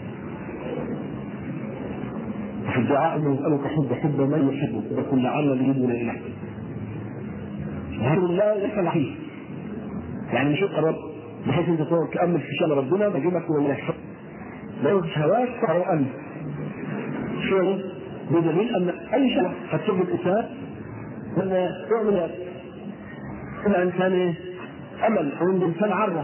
في الدعاء انه يسألك حب من يحبك وكل عمل يجبنا اليه. هذا الله يسأل فيه. يعني مش القرار بحيث انت تأمل في شأن ربنا بجيبك ولا يحب. لا يوجد هواك فهو أمن. شو بدليل ان اي شيء قد تجد الإنسان ان يعمل إلى إنسان أمل أو إن إنسان عرة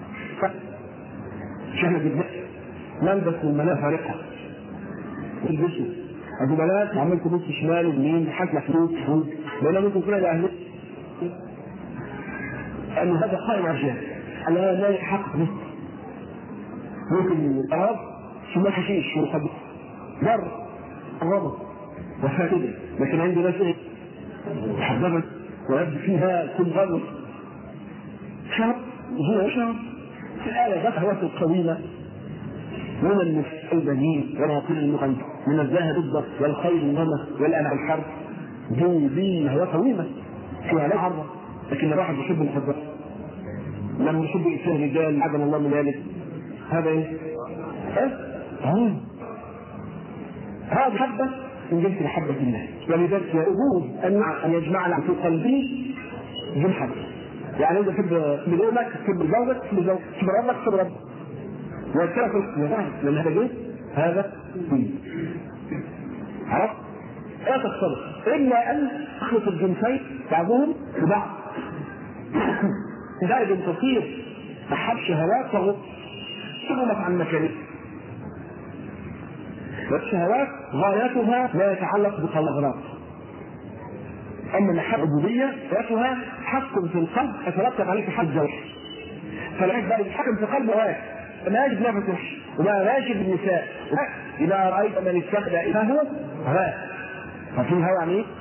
شهد النفس نلبس من منافع فارقة الجسم أبو بلاد عملت نص شمال ويمين حاجة فلوس لأنه ممكن كنا لأهله لأن هذا خير رجال لا يحقق به. ممكن الأرض ثم حشيش وخد بر الربط وفاتدة، لكن عندي ناس إيه محببة ويبدو فيها كل غلط شهر وهو شهر في الآية ذات هواته القويمة من النفس البنين والعقول المغنى من الذهب الضغط والخيل النمى والأنع الحرب دي هواة قويمة فيها لا عرض. لكن الواحد يحب الحب لما يحب إنسان رجال عدم الله من ذلك هذا ايه؟ هذه محبة من جنس محبة الله، ولذلك يجوز أن يجمعنا في قلبه جمحة. يعني إذا تحب بدونك، تحب زوجك، تحب ربك، تحب ربك، ويترك الإسلام، لأن هذا جنس هذا دين. عرفت؟ لا تختلط إلا أن تخلط الجنسين بعضهم ببعض. لذلك أن تصير محب شهوات تغلط عن مكانه. والشهوات غايتها لا يتعلق بالأغراض، أما محبة عبودية غايتها حق في القلب يترتب عليه حق الزوج. فالعيش بقى يتحكم في قلب واحد، ما يجب نفسه وما يجب النساء. إذا رأيت من اتخذ إلهه هواه، ففي الهوى يعني إيه؟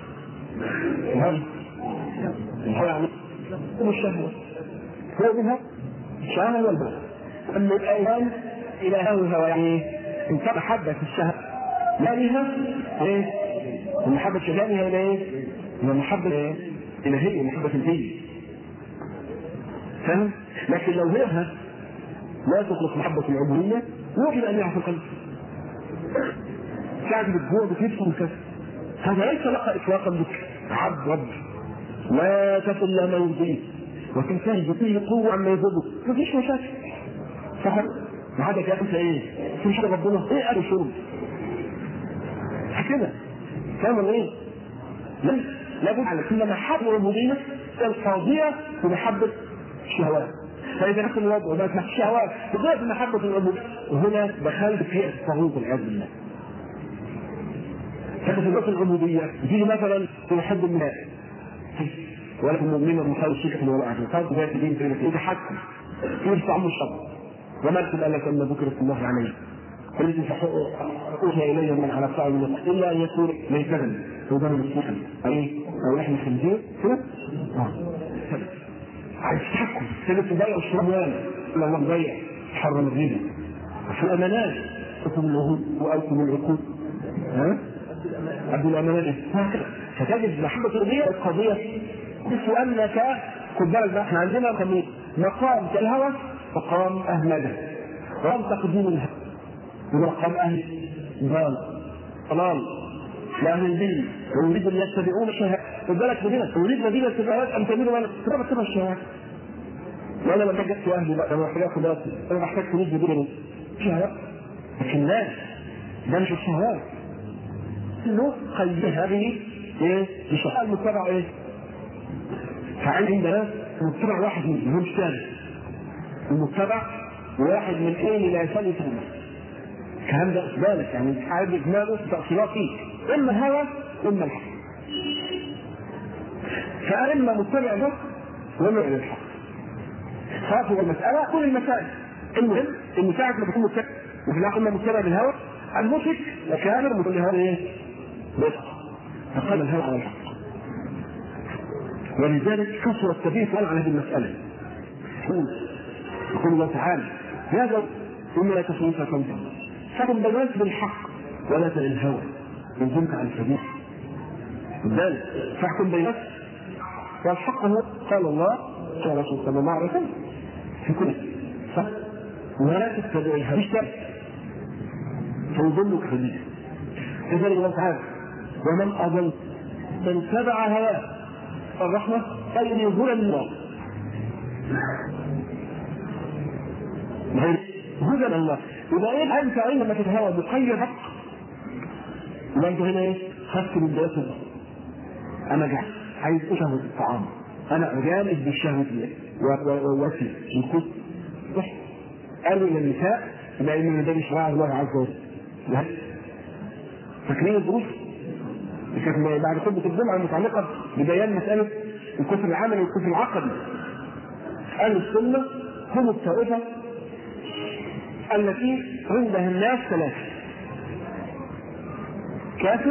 الهوى يعني الشهوة، هو منها الشهوة والبغض. أما الأيمان إلهه هو يعني إن كان محبة الشهوة لا لها إيه؟ المحبة الشهوة هي إيه؟ هي محبة إلهية، محبة الهية. فهم؟ لكن لو هيها لا تطلق محبة العبودية يمكن أن يعرف القلب. شعب الجوع بكيفهم كذا، هذا ليس لك إطلاقا بك عبد رب، لا تصل إلى ما يرضيه وتنتهي بكل قوة عما يضرك، مفيش مشاكل. صح؟ هذا كأنت إيه؟ في شيء ربنا إيه أبو شرب كده كامل إيه؟ لابد على كل محبة العبودية القاضية بمحبة الشهوات. فإذا نحن الوضع وبقت محبة الشهوات بغير محبة العبودية، وهنا دخلت في الطاغوت والعياذ بالله. كانت الوقت العبودية تيجي مثلا تحب الناس ولكن مؤمنا بخير الشركة ولا أحد قال ذات دين في تحكم في طعم الشر وما لكم ألا كأن ذكر الله عليه الذي أوحي إلي من على صعب إلا أن يكون ميتدا أو دم مسلحا أو لحم خنزير كده عايز تحكم كده تضيع الشريان إلا الله ضيع حرم الربا في الأمانات حكم العهود وأوكم العقود عبد الأمانات فتجد محبة القضية بس أنك خد بالك بقى احنا عندنا قانون مقام كالهوى مقام أهمده وقام تقديم الهوى ومقام أهل ضلال لأهل الدين ويريد أن يتبعون الشهوات. خد بالك مدينة يريد مدينة الشهوات أن تميلوا ولا تتبع الشهوات. وأنا لما جئت أهلي بقى لما أحتاج خداتي أنا بحتاج تريد مدينة الشهوات لكن لا ده مش الشهوات إنه قيد هذه إيه بشهوات المتبع إيه فعندنا المتبع واحد منهم ثاني المتبع واحد من ايه لا يسال ثاني الكلام ده بالك يعني حاجه اجماله تاصيلات فيه اما الهوى اما الحق فاما متبع ده واما الحق خاطر المساله كل المسائل المهم ان ساعه ما تكون متبع وفي الاخر اما متبع بالهوى المشرك وكامل متبع الهوى ايه بس فقال الهوى على الحق. ولذلك كثر التبييت على هذه المسألة. يقول الله تعالى هذا ثم لا تخلص كنت فكن بنات بالحق ولا بالهوى إن كنت عن سبيل ذلك فاحكم بينك والحق هو قال الله قال رسول صلى الله عليه وسلم في كل ولا تتبع الهوى فيضلك هديه. كذلك الله تعالى ومن أضل من تبع هواه الرحمة خير هدى من الله هدى من الله. إذا إيه أنت عندما تتهوى بخير حق يبقى أنت هنا إيه خدت من دراسة أنا جاي عايز أشهد الطعام أنا أجامد بالشهوة ووسيل الكتب قالوا للنساء يبقى إن ده مش راعي الله عز وجل. فاكرين الظروف كانت بعد خطبة الجمعة المتعلقة ببيان مسألة الكفر العملي والكفر العقدي. أهل السنة هم الطائفة التي عندها الناس ثلاثة كافر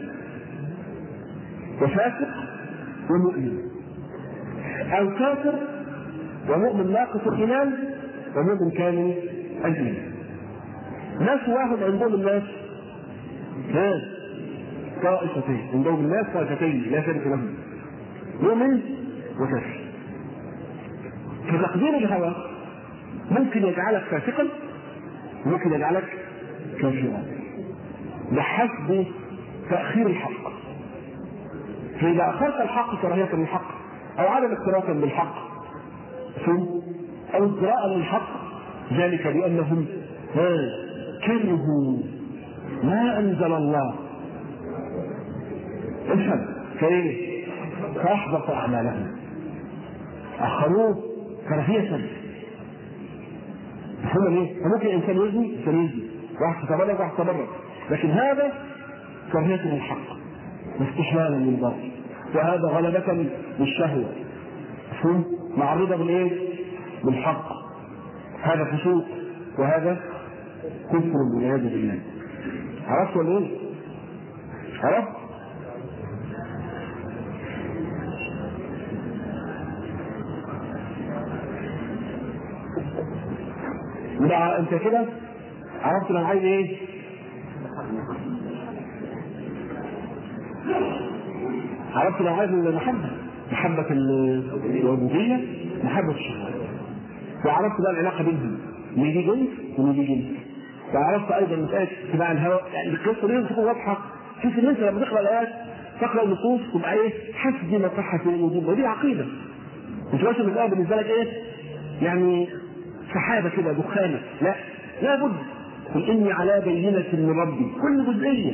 وفاسق ومؤمن أو كافر ومؤمن ناقص الإيمان ومؤمن كامل الإيمان. ناس واحد عندهم الناس طائفتين عندهم الناس طائفتين لا شرك لهم مؤمن وكافر. فتقدير الهوى ممكن يجعلك فاسقا وممكن يجعلك كافرا بحسب تأخير الحق. فإذا أخرت الحق كراهية للحق أو عدم اكتراثا بالحق أو ازدراء للحق، ذلك بأنهم كرهوا ما أنزل الله افهم كيف فأحبط أعمالهم، أخروه كراهية. فهم ليه؟ فممكن إنسان يزني واحد تبرج واحد تبرج، لكن هذا كراهية للحق واستحلالا للباطل، وهذا غلبة للشهوة معرضة بالايه؟ بالحق. هذا فسوق وهذا كفر والعياذ بالله. عرفت ولا ايه؟ عرفت؟ يبقى انت كده عرفت انا عايز ايه؟ عرفت لو عايز محبة العبودية، محبة الشهوات، وعرفت بقى العلاقة بينهم، يجي جنس ويجي جنس، وعرفت أيضا مسألة اتباع الهوى. يعني القصة دي تكون واضحة. شوف الناس لما تقرأ الآيات تقرأ النصوص تبقى إيه؟ حاسس دي مصحة في الوجود، ودي عقيدة. مش بس الآية بالنسبة لك إيه؟ يعني سحابة كده دخانة، لا بد. قل إني على بينة من ربي، كل جزئية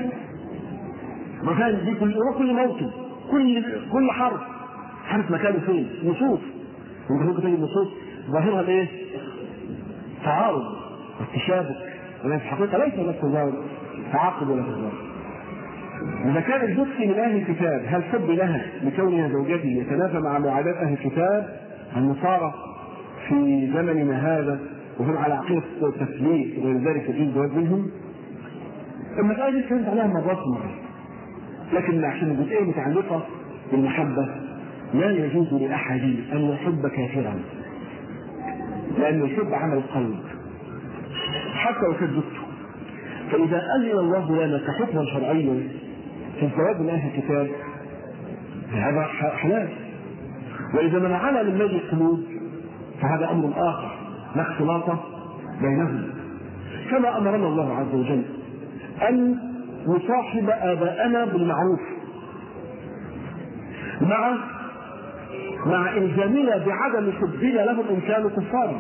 مكان دي كل موطن، كل حرف مكانه فين؟ نصوص. ممكن تجد نصوص ظاهرها الايه؟ تعارض والتشابك، ولكن في الحقيقه ليس نفس تعاقب ولا تضاد. اذا كان الجزء من اهل الكتاب هل حب لها لكونها زوجته يتنافى مع معاداه اهل الكتاب النصارى في زمننا هذا وهم على عقيده التثليث وغير ذلك يجوز الزواج منهم؟ المساله دي كانت عليها مرات، لكن عشان الجزئيه متعلقه بالمحبه لا يجوز لاحد ان يحب كافرا، لان الحب عمل القلب حتى لو كان زوجته. فاذا اذن الله لنا كحكما شرعيا في الزواج من اهل الكتاب فهذا حلال، واذا منعنا من ميل القلوب فهذا امر اخر لا اختلاط بينهم. كما امرنا الله عز وجل ان نصاحب آباءنا بالمعروف مع إلزامنا بعدم حبنا لهم إن كانوا كفارا.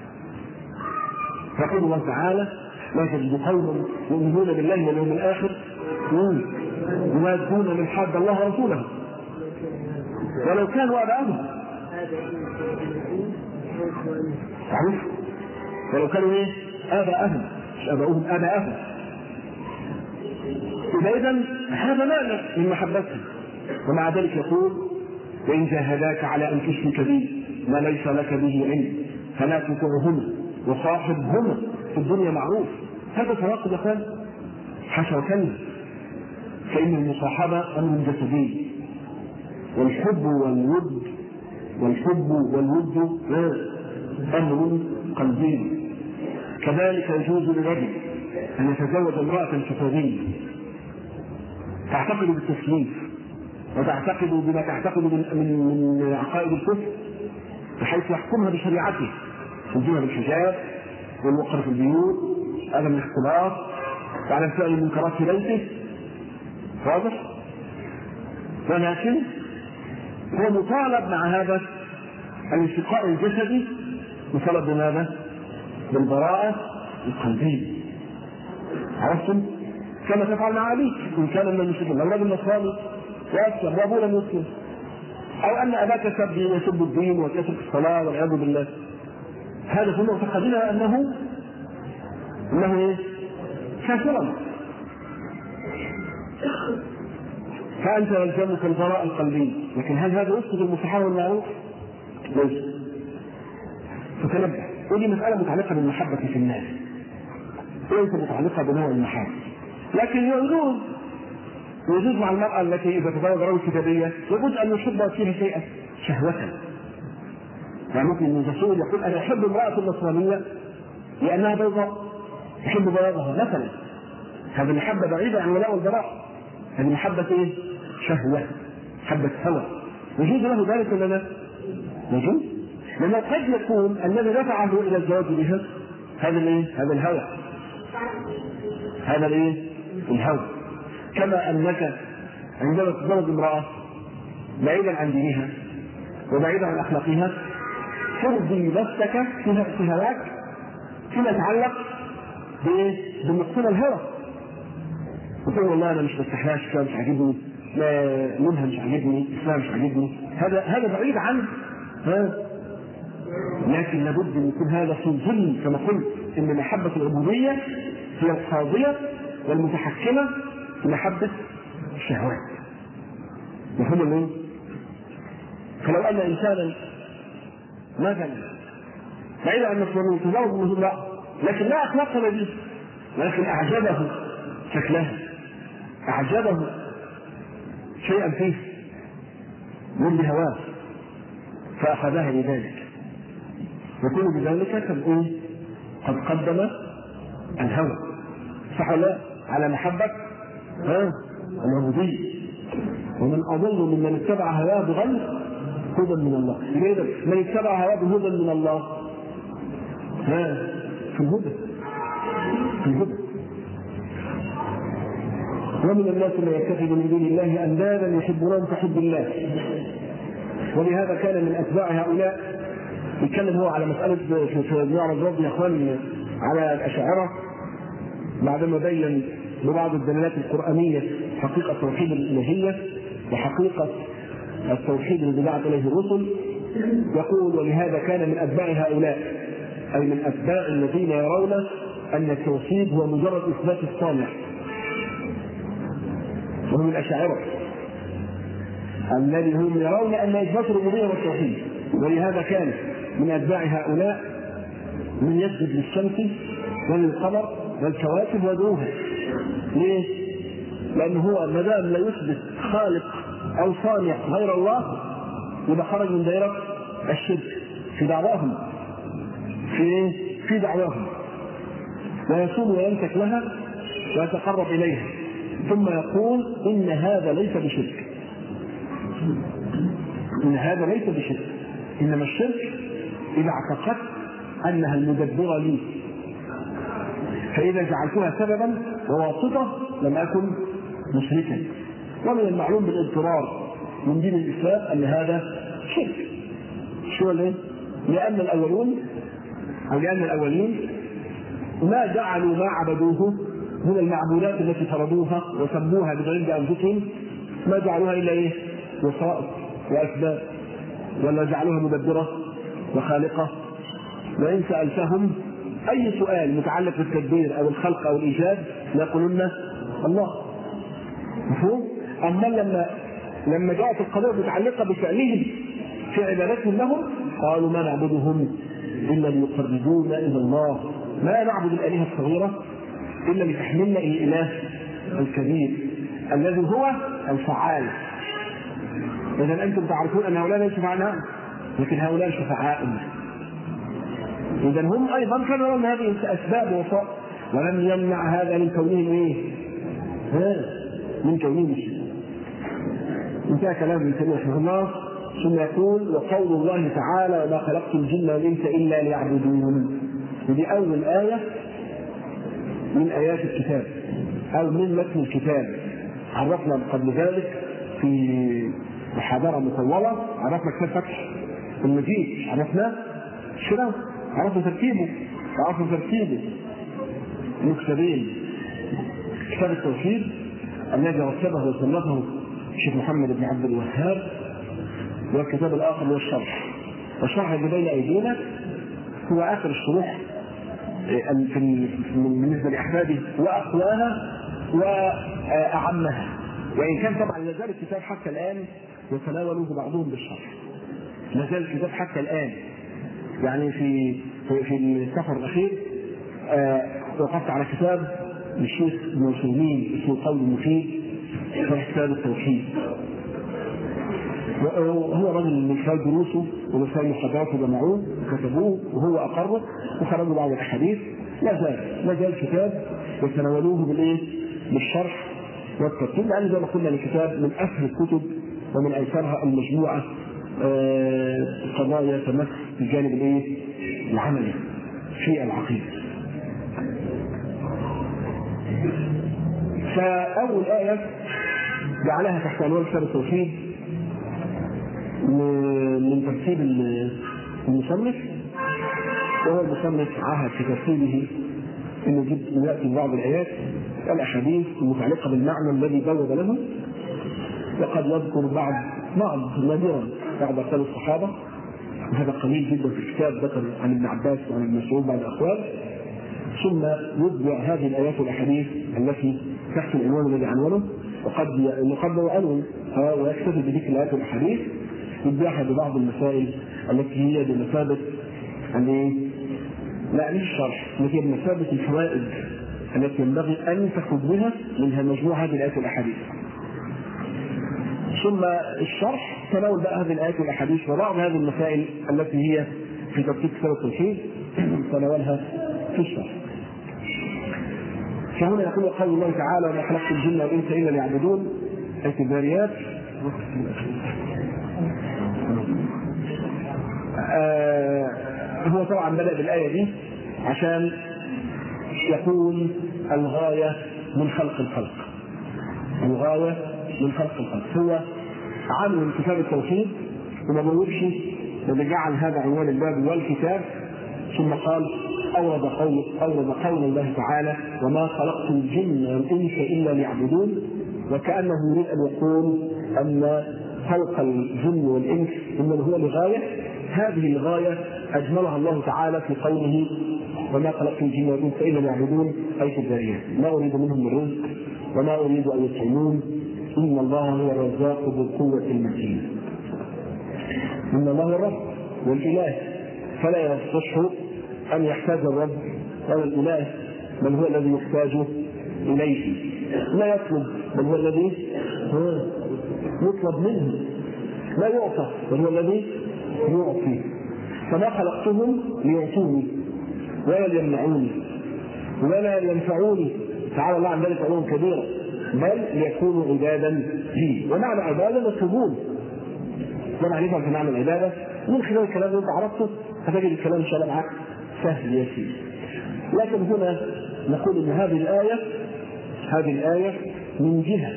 يقول الله تعالى: لا تجد قوما يؤمنون بالله واليوم الآخر يوادون من حاد الله ورسوله ولو كانوا آباءهم. ولو كانوا ايه؟ آباءهم، مش آباؤهم، آباءهم. إذا هذا معنى من محبتهم. ومع ذلك يقول: وإن جاهداك على أن تشرك بي ما ليس لك به علم فلا تطعهما وصاحبهما في الدنيا معروف. هذا تناقض يا اخوان؟ حاشا وكلا، فإن المصاحبة أمر جسدي، والحب والود أمر قلبي. كذلك يجوز للرجل أن يتزوج امرأة كتابية تعتقد بالتسليم وتعتقد بما تعتقد من عقائد الكفر، بحيث يحكمها بشريعته، يلزمها بالحجاب والوقر في البيوت، عدم الاختلاط، وعلى فعل المنكرات في بيته. واضح؟ ولكن هو مطالب مع هذا الانشقاء الجسدي، مطالب بماذا؟ بالبراءة القلبية. عرفتم؟ كما تفعل مع أبيك إن كان من المسلمين. لو رجل نصراني وأسلم وأبوه لم يسلم، أو أن أباك يسب الدين ويترك الصلاة والعياذ بالله، هذا هم معتقدين أنه إيه؟ كافرا، فأنت يلزمك البراءة القلبية. لكن هل هذا يسقط المصاحبة والمعروف؟ ليس. فتنبه، ودي مسألة متعلقة بالمحبة في الناس، ليس متعلقة بنوع المحبة. لكن يجوز مع المرأة التي إذا تزوج رجل كتابية يجوز أن يحب فيها شيئا شهوة. يعني ممكن الرسول يقول: أنا أحب امرأة النصرانية لأنها بيضاء، أحب بياضها مثلا. هذه محبة بعيدة عن ولاء والبراء، هذه محبة إيه؟ شهوة، محبة هوى. يجوز له ذلك ولا لا؟ يجوز، لأنه قد يكون الذي دفعه إلى الزواج بها هذا الهوى، هذا الايه؟ الهوى. كما انك عندما تتزوج امراه بعيدا عن دينها وبعيدا عن اخلاقها ترضي نفسك في هواك فيما يتعلق بمقتضى الهوى، وتقول والله انا مش بستحلاش، كده مش عاجبني، منها مش عاجبني، اسمها مش عاجبني، هذا بعيد عنه. لكن لابد ان يكون هذا في ظل، كما قلت ان محبه العبوديه هي القاضيه والمتحكمه في محبه الشهوات. مفهوم منه؟ فلو ان انسانا مثلا بعيد عن نفسه تزوج من لا، لكن لا اخلاقها به، لكن اعجبه شكلها، اعجبه شيئا فيه من هواه فاخذها لذلك، يكون بذلك قد قدم الهوى، صح ولا على محبه العبوديه. ومن اضل ممن اتبع هواه بغير هدى من الله. لماذا؟ من اتبع هواه بهدى من الله في الهدى، في الهدى. ومن الناس من يتخذ من دون الله اندادا يحبونهم كحب الله. ولهذا كان من اتباع هؤلاء، يتكلم هو على مساله في يعرض رد يا اخوان على الاشاعره بعدما بين ببعض الدلالات القرانيه حقيقه التوحيد الالهيه وحقيقه التوحيد الذي دعت اليه الرسل. يقول ولهذا كان من اتباع هؤلاء، اي من اتباع الذين يرون ان التوحيد هو مجرد اثبات الصانع، وهم الاشاعره الذي هم يرون ان اثبات الربوبيه والتوحيد. ولهذا كان من اتباع هؤلاء من يسجد للشمس وللقمر والكواكب ويدعوها. ليه؟ لانه هو ما دام لا يثبت خالق او صانع غير الله يبقى خرج من دائره الشرك في دعواهم، في دعواهم، ويصوم ويمسك لها ويتقرب اليها، ثم يقول ان هذا ليس بشرك، ان هذا ليس بشرك، انما الشرك اذا اعتقدت انها المدبره لي، فاذا جعلتها سببا وواسطه لم اكن مشركا. ومن المعلوم بالاضطرار من دين الاسلام ان هذا شرك. شو ليه؟ لان الاولين ما جعلوا ما عبدوه من المعبودات التي فرضوها وسموها بغير انفسهم، ما جعلوها الا وسائط واسباب، ولا جعلوها مدبره وخالقه. وان سالتهم اي سؤال متعلق بالتدبير او الخلق او الايجاد ليقولون الله. مفهوم؟ اما لما جاءت القضيه متعلقه بفعلهم في عبادتهم لهم قالوا ما نعبدهم الا ليقربونا الى الله، ما نعبد الالهه الصغيره الا لتحملنا الى الاله الكبير الذي هو الفعال. اذا انتم تعرفون ان هؤلاء ليسوا فعلاء، لكن هؤلاء شفعاء. اذا هم ايضا كانوا يرون هذه اسباب وسائط، ولم يمنع هذا من كونهم من كونهم الشرك. انتهى كلام ابن تيميه رحمه الله. ثم يقول وقول الله تعالى وما خلقت الجن والانس الا ليعبدون. ودي اول ايه من ايات الكتاب او من متن الكتاب. عرفنا قبل ذلك في محاضره مطوله، عرفنا كتاب فتح المجيد، عرفنا شنو؟ عرفنا ترتيبه مكتبين: كتاب التوحيد الذي رتبه وصنفه الشيخ محمد بن عبد الوهاب، والكتاب الاخر هو الشرح. والشرح اللي بين ايدينا هو اخر الشروح بالنسبه لاحفاده واقواها واعمها، وان كان طبعا لا زال الكتاب حتى الان يتناوله بعضهم بالشرح، لا زال الكتاب حتى الان. يعني في السفر الاخير وقفت على كتاب للشيخ ابن عثيمين اسمه القول المفيد في كتاب التوحيد. وهو رجل من خلال دروسه ومن خلال محاضراته جمعوه وكتبوه وهو اقره وخرجوا بعض الاحاديث. لا زال الكتاب يتناولوه بالشرح والترتيب، لان زي ما قلنا الكتاب من اسهل الكتب ومن ايسرها المجموعه قضايا تمس الجانب العملي في العقيده. فأول آية جعلها تحت عنوان كتاب التوحيد من ترتيب المصنف، وهو المصنف عهد في ترتيبه انه ياتي بعض الايات والاحاديث المتعلقه بالمعنى الذي بوب له، وقد يذكر بعض نادرا بعض اقوال الصحابه، وهذا قليل جدا في الكتاب، ذكر عن ابن عباس وعن ابن مسعود بعض الاقوال، ثم يتبع هذه الايات والاحاديث التي تحت العنوان الذي عنونه، وقد يعنون ويكتفي بذكر الايات والاحاديث، يتبعها ببعض المسائل التي هي بمثابه لا مش الشرح، التي بمثابه الفوائد التي ينبغي ان تخرج بها من مجموع هذه الايات والاحاديث. ثم الشرح تناول بقى هذه الايات والاحاديث وبعض هذه المسائل التي هي في ترتيب كتاب التوحيد تناولها في الشرح. فهنا يقول قول الله تعالى: وما خلقت الجن والانس الا ليعبدون، اي في الذاريات. هو طبعا بدأ بالآية دي عشان يكون الغاية من خلق الخلق، الغاية من خلق الخلق. هو عامل كتاب التوحيد وما بيقولش وبيجعل هذا عنوان الباب والكتاب، ثم قال أورد قول الله تعالى: وما خلقت الجن والإنس إلا ليعبدون، وكأنه يريد أن يقول أن خلق الجن والإنس إنما هو لغاية، هذه الغاية أجملها الله تعالى في قوله: وما خلقت الجن والإنس إلا ليعبدون، أي في الذاريات. ما أريد منهم من رزق وما أريد أن يطعمون، إن الله هو الرزاق ذو القوة المتين. إن الله هو الرب والإله، فلا يصح أن يحتاج الرب ولا الإله، بل هو الذي يحتاج إليه. لا يطلب، بل هو الذي يطلب منه. لا يعطى، بل هو الذي يعطي. فما خلقتهم ليعطوني ولا ليمنعوني ولا ينفعوني، تعالى الله عن ذلك علوم كبيرة، بل ليكونوا عبادا لي. ومعنى عبادا يطلبون، لما نفهم في معنى العبادة من خلال الكلام اللي انت عرفته هتجد الكلام ان شاء الله معك سهل يسير. لكن هنا نقول ان هذه الآية من جهة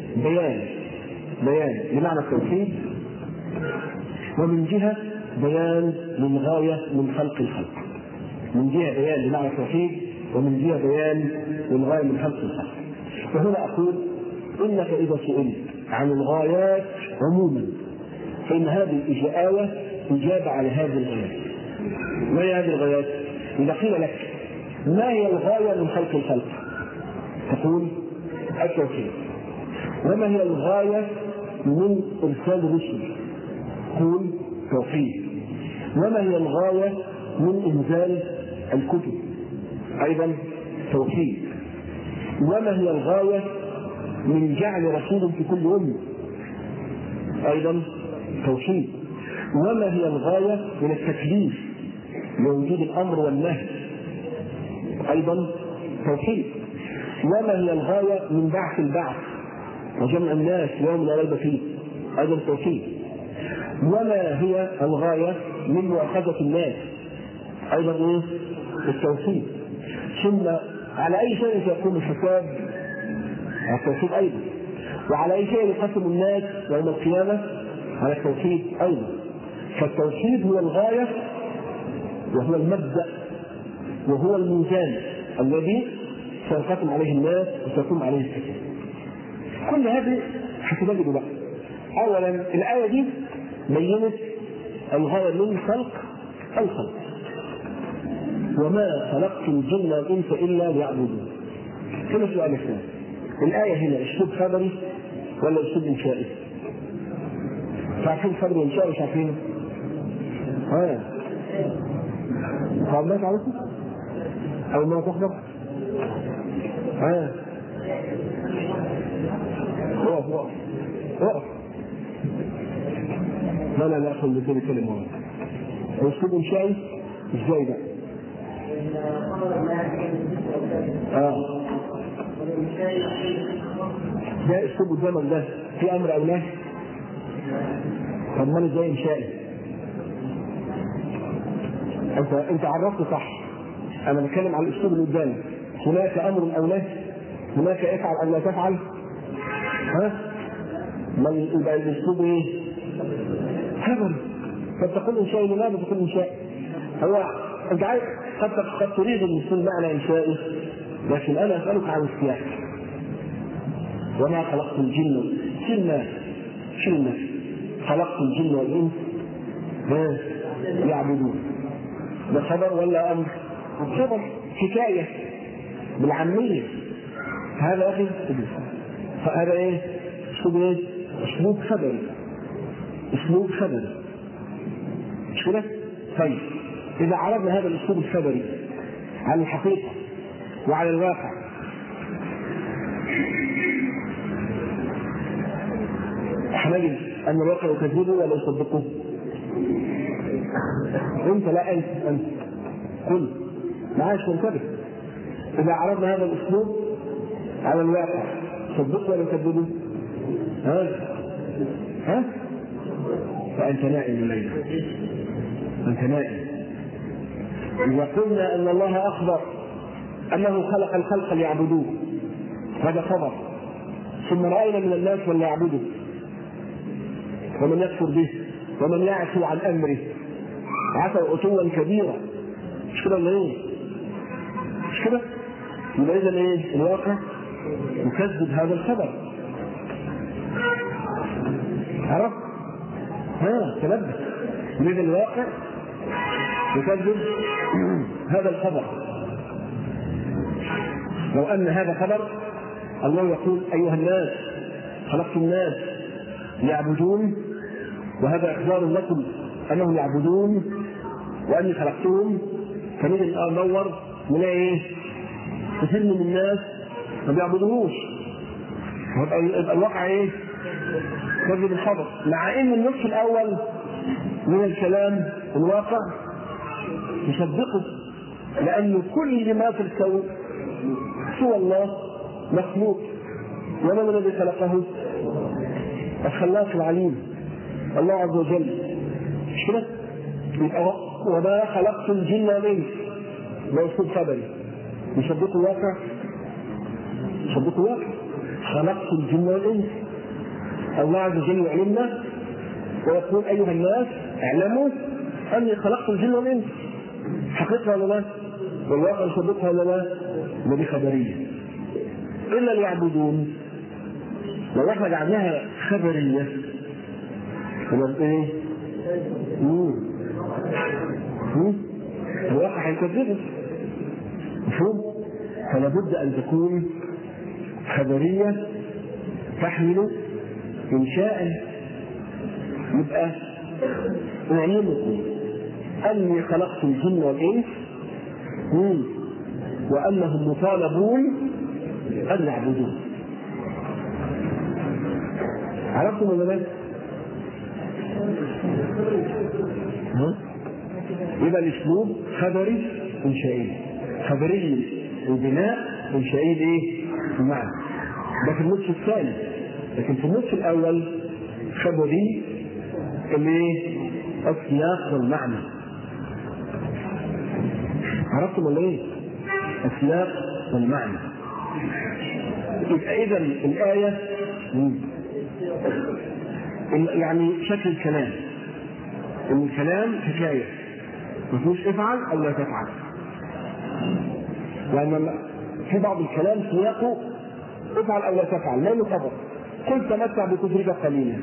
بيان لمعنى التوحيد، ومن جهة بيان للغاية من خلق الخلق. من جهة بيان لمعنى التوحيد، ومن جهة بيان للغاية من خلق الخلق. وهنا أقول إنك إذا سئلت عن الغايات عموما فإن هذه الآية إجابة على هذه الغايات. ما هي هذه الغايات؟ إذا قيل لك ما هي الغاية من خلق الخلق؟ تقول التوحيد. وما هي الغاية من إرسال الرسل؟ تقول توحيد. وما هي الغاية من إنزال الكتب؟ أيضا توحيد. وما هي الغاية من جعل رسول في كل أمة؟ أيضا توحيد. وما هي الغاية من التكليف لوجود الأمر والنهي؟ أيضا توحيد. وما هي الغاية من بعث البعث وجمع الناس يوم لا ريب فيه؟ أيضا توحيد. وما هي الغاية من مؤاخذة الناس؟ أيضا التوحيد. ثم على أي شيء سيكون الحساب؟ التوحيد أيضا. وعلى أي شيء يقسم الناس يوم القيامة؟ على التوحيد أيضا. فالتوحيد هو الغاية وهو المبدأ وهو الميزان الذي سيقسم عليه الناس وسيكون عليه الحساب. كل هذه هتجد بقى. أولا الآية دي بينت الغاية من خلق الخلق، وما خلقت الجن والإنس إلا ليعبدون. كما سؤال الثاني، الآية هنا أسلوب خبري ولا أسلوب إنشائي؟ عارفين خبر وإنشائي مش عارفين؟ طب ما تعرفوا؟ أو ما تخبر؟ وقف لا أخذ لكل كلمة واحدة. أسلوب إنشائي إزاي بقى؟ ده اسلوب قدامك ده في امر او نهي؟ طب ما ازاي انشائي؟ انت عرفت صح، انا بتكلم على الاسلوب اللي قدامك. هناك امر او نهي؟ هناك افعل أو لا تفعل. ما يبقى الأسلوب إيه؟ خبر. فتقول إنشائي لماذا تقول إنشائي؟ هو أنت عارف قد تريد أن يكون معنى إنشائي، لكن أنا أسألك عن السياق. وما خلقت الجن شلنا خلقت الجن والإنس يعبدون. ده خبر ولا أمر؟ خبر، حكاية بالعامية. هذا أخي فهذا إيه؟ أسلوب خبري. أسلوب خبري مش كده؟ طيب إذا عرضنا هذا الأسلوب الخبري على الحقيقة وعلى الواقع، نجد أن الواقع يكذبه ولا يصدقه؟ أنت لا أنت كل معاش منتبه. إذا عرضنا هذا الأسلوب على الواقع صدقه ولا يكذبه؟ فأنت نائم الليلة، أنت نائم. إذا قلنا أن الله أخبر أنه خلق الخلق ليعبدوه، هذا خبر، ثم رأينا من الناس من لا يعبده ومن يكفر به ومن يعفو عن أمره عفوا عتوا كبيرا، مش كده ولا إيه؟ مش كده؟ يبقى إذا إيه؟ الواقع يكذب هذا الخبر. عرفت؟ تنبه. إذا الواقع يكذب هذا الخبر. لو أن هذا خبر، الله يقول أيها الناس خلقت الناس يعبدون، وهذا إخبار لكم أنهم يعبدون وأني خلقتهم، فنجد ندور نلاقي إيه؟ كثير من الناس ما بيعبدوهوش. يبقى الواقع إيه؟ كذب الخبر، مع إن النصف الأول من الكلام الواقع يصدقه، لأن كل ما في الكون سوى الله مخلوق، ومن الذي خلقه؟ الخلاق العليم الله عز وجل. مش كده؟ وما خلقت الجن والإنس، ده أسلوب خبري يصدقوا الواقع. يصدقوا الواقع، خلقت الجن والإنس، الله عز وجل يعلمنا ويقول أيها الناس اعلموا أني خلقت الجن والإنس. حقيقة ولا لا؟ والواقع يصدقها ولا لا؟ ودي خبرية. إلا ليعبدون، لو احنا جعلناها خبرية يبقى ايه؟ الواقع هيكذبه. مفهوم؟ فلا بد أن تكون خبرية تحمل إنشاء. يبقى أعلمكم أني خلقت الجن والإنس وأنهم مطالبون أن يعبدون. عرفتم ولا لا؟ يبقى الأسلوب خبري إنشائي، خبري البناء إنشائي إيه؟ المعنى. ده في النصف الثاني، لكن في النصف الأول خبري السياق والمعنى. عرفتم ولا ايه؟ السياق والمعنى. يبقى إذا الآية يعني شكل الكلام، إن الكلام حكاية مفيش افعل أو لا تفعل، لأن في بعض الكلام سياقه افعل أو لا تفعل، لا يخبر. قل تمتع بكفرك قليلا،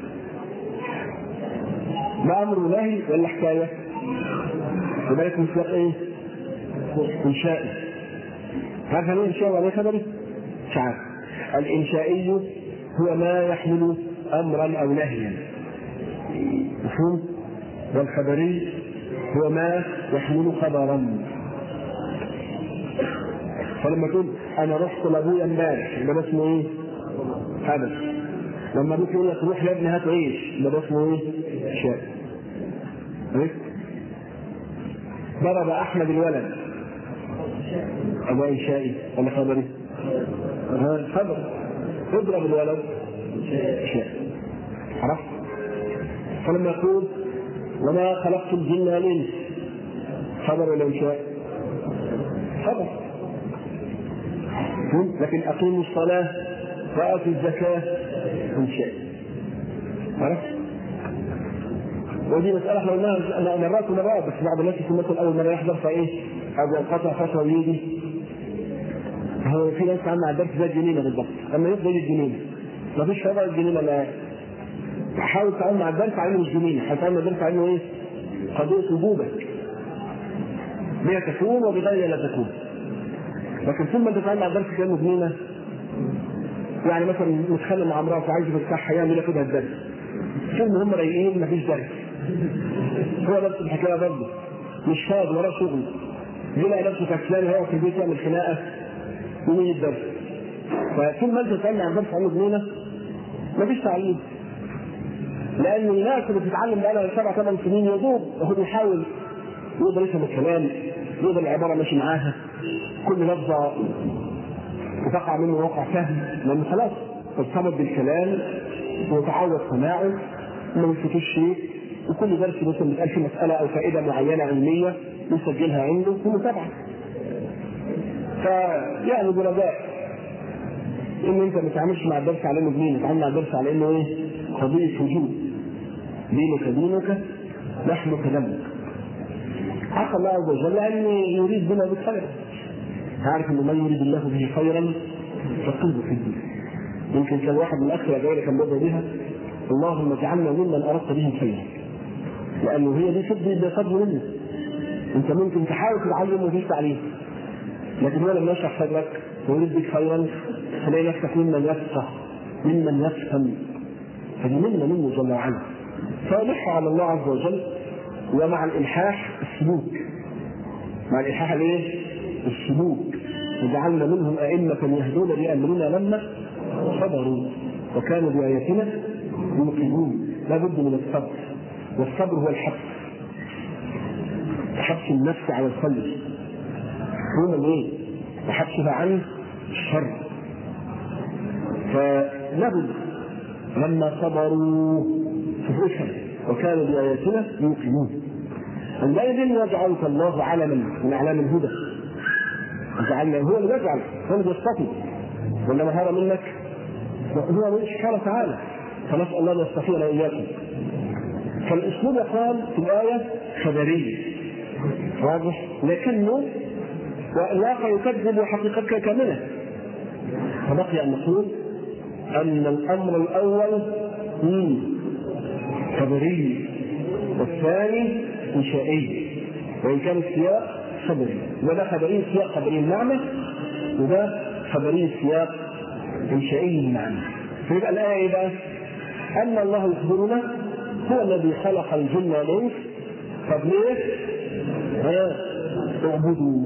ما أمر نهي ولا حكاية؟ يبقى لكم سياق إيه؟ إنشائي. هذا هو إنشاء ولا خبري؟ مش عارف. الإنشائي هو ما يحمل أمرا أو نهيا، مفهوم؟ والخبري هو ما يحمل خبرا. فلما تقول أنا رحت لأبويا امبارح يبقى ده اسمه إيه؟ خبر. لما ابوك يقول لك روح يا ابني هات عيش يبقى ده اسمه إيه؟ شاء. ضرب أحمد الولد، أبو إنشائي ولا خبري؟ خبر. اضرب الولد شاء. عرفت؟ فلما يقول وما خلقت الجن والإنس، خبر ولا إنشاء؟ خبر. لكن أقيموا الصلاة وآتوا الزكاة من شيء. عرفت؟ ودي مسألة احنا قلناها مرات ومرات، بس بعض الناس يكون مثلا أول مرة يحضر فإيه؟ أو ينقطع فترة ويجي. هو في ناس عامة على الدرس زي الجنينة بالضبط، أما يفضل الجنينة مفيش فرق الجنينة. لا حاول تعامل مع الدرس على إنه مش جنينة، حاول تعامل مع الدرس على إنه إيه؟ قضية وجودك. بها تكون وبغيرها لا تكون. لكن ثم أنت تتعامل مع الدرس كأنه جنينة، يعني مثلا متخانق مع امرأة وعايز يفتحها يعمل ايه؟ خدها الدرس. شو هم رايقين مفيش درس. هو نفس الحكايه برضه، مش فاضي وراه شغل، يلاقي نفسه كسلان هو في البيت يعمل خناقه ومين الدرس. فطول ما انت تتعلم عن درس عنه جنينه مفيش تعليم. لان الناس اللي بتتعلم بقالها 7 8 سنين يا دوب هو بيحاول يقدر يفهم الكلام، يقدر العباره ماشي معاها، كل لفظه وتقع منه واقع فهم، لانه خلاص ارتبط بالكلام وتعود سماعه ما يفوتوش شيء. وكل درس مثلا بيتقال فيه مساله او فائده معينه علميه يسجلها عنده في متابعه. فيعني برجاء ان انت ما تتعاملش مع الدرس على انه دين، تتعامل مع الدرس على انه ايه؟ قضيه وجود. دينك دينك لحمك دمك. عسى الله عز وجل ان يريد بنا بالخير. عارف انه من يريد الله به خيرا فقلبه في الدين. يمكن كان واحد من الاخوه جاي كان بيدعو بها اللهم اجعلنا ممن اردت به خيرا، لانه هي دي فضل منه. انت ممكن تحاول تتعلم وفيش تعليم، لكن هو لما يشرح صدرك ويريد بك خيرا تلاقي نفسك ممن يفقه ممن يفهم. فدي منه جل وعلا. فنح على الله عز وجل. ومع الالحاح السلوك، مع الالحاح الايه؟ السلوك. وجعلنا منهم ائمه يهدون بامرنا لما صبروا وكانوا باياتنا يوقنون. لا بد من الصبر، والصبر هو حبس النفس على الخير، هو ايه؟ وحبسها عن الشر. فلابد لما صبروا فافرحوا وكانوا باياتنا يوقنون. عندئذ يجعلك الله علما من اعلام الهدى. هو اللي يجعل، هو اللي يستطيع، ولا مهاره منك هو سبحانه وتعالى. فنسال الله ان يستطيعنا واياكم. فالاسلوب قال في الايه خبريه واضح، لكنه والاخر يكذب حقيقتك كامله. فبقي ان نقول ان الامر الاول خبري والثاني انشائي، وان كان السياق خبري. وده خبري سياق خبري المعنى، وده خبري السياق انشائي المعنى. فيبقى الايه ايه بقى؟ ان الله يخبرنا هو الذي خلق الجن والانس فبليه اعبدوا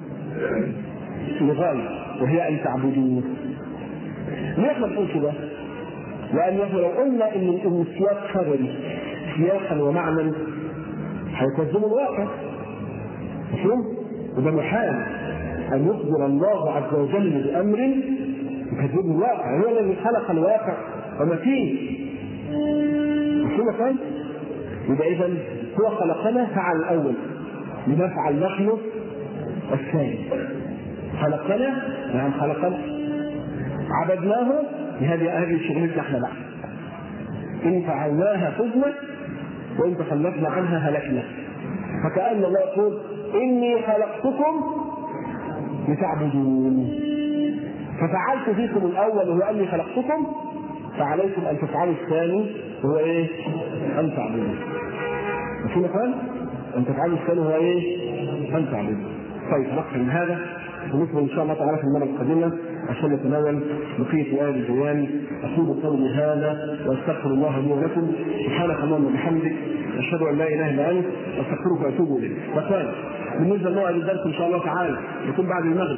لغايه وهي ان تعبدوا. ليه احنا بنقول كده؟ لان لو قلنا ان السياق خبري سياقا ومعنى هيكذبوا الواقع، مفهوم؟ وده محال ان يخبر الله عز وجل بامر يكذب الواقع. هو الذي خلق الواقع وما فيه. مفهوم كويس؟ يبقى اذا هو خلقنا فعل الاول، لنفعل نحن الثاني. خلقنا يعني خلقنا، عبدناه بهذه شغلتنا احنا بقى. ان فعلناها فزنا وان تخلفنا عنها هلكنا. فكأن الله يقول اني خلقتكم لتعبدون، ففعلت فيكم الاول وهو اني خلقتكم، فعليكم ان تفعلوا الثاني وهو ايه؟ ان تعبدون. مفهوم قال؟ ان تفعلوا الثاني وهو ايه؟ ان تعبدون. طيب نقف من هذا ونكمل ان شاء الله تعالى في المره القادمه عشان نتناول بقيه ايات البيان. اقول قولي هذا واستغفر الله لي ولكم. سبحانك اللهم وبحمدك اشهد ان لا اله الا انت استغفرك واتوب اليك. وكان بالنسبه لموعد الدرس ان شاء الله تعالى يكون بعد المغرب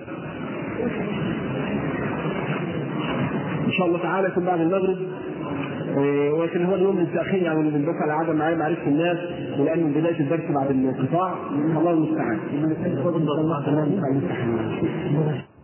ان شاء الله تعالى، يكون بعد المغرب. ولكن هو اليوم للتاخير يعني من الدفعه على عدم معرفه الناس، ولان بدايه الدرس بعد الانقطاع الله المستعان.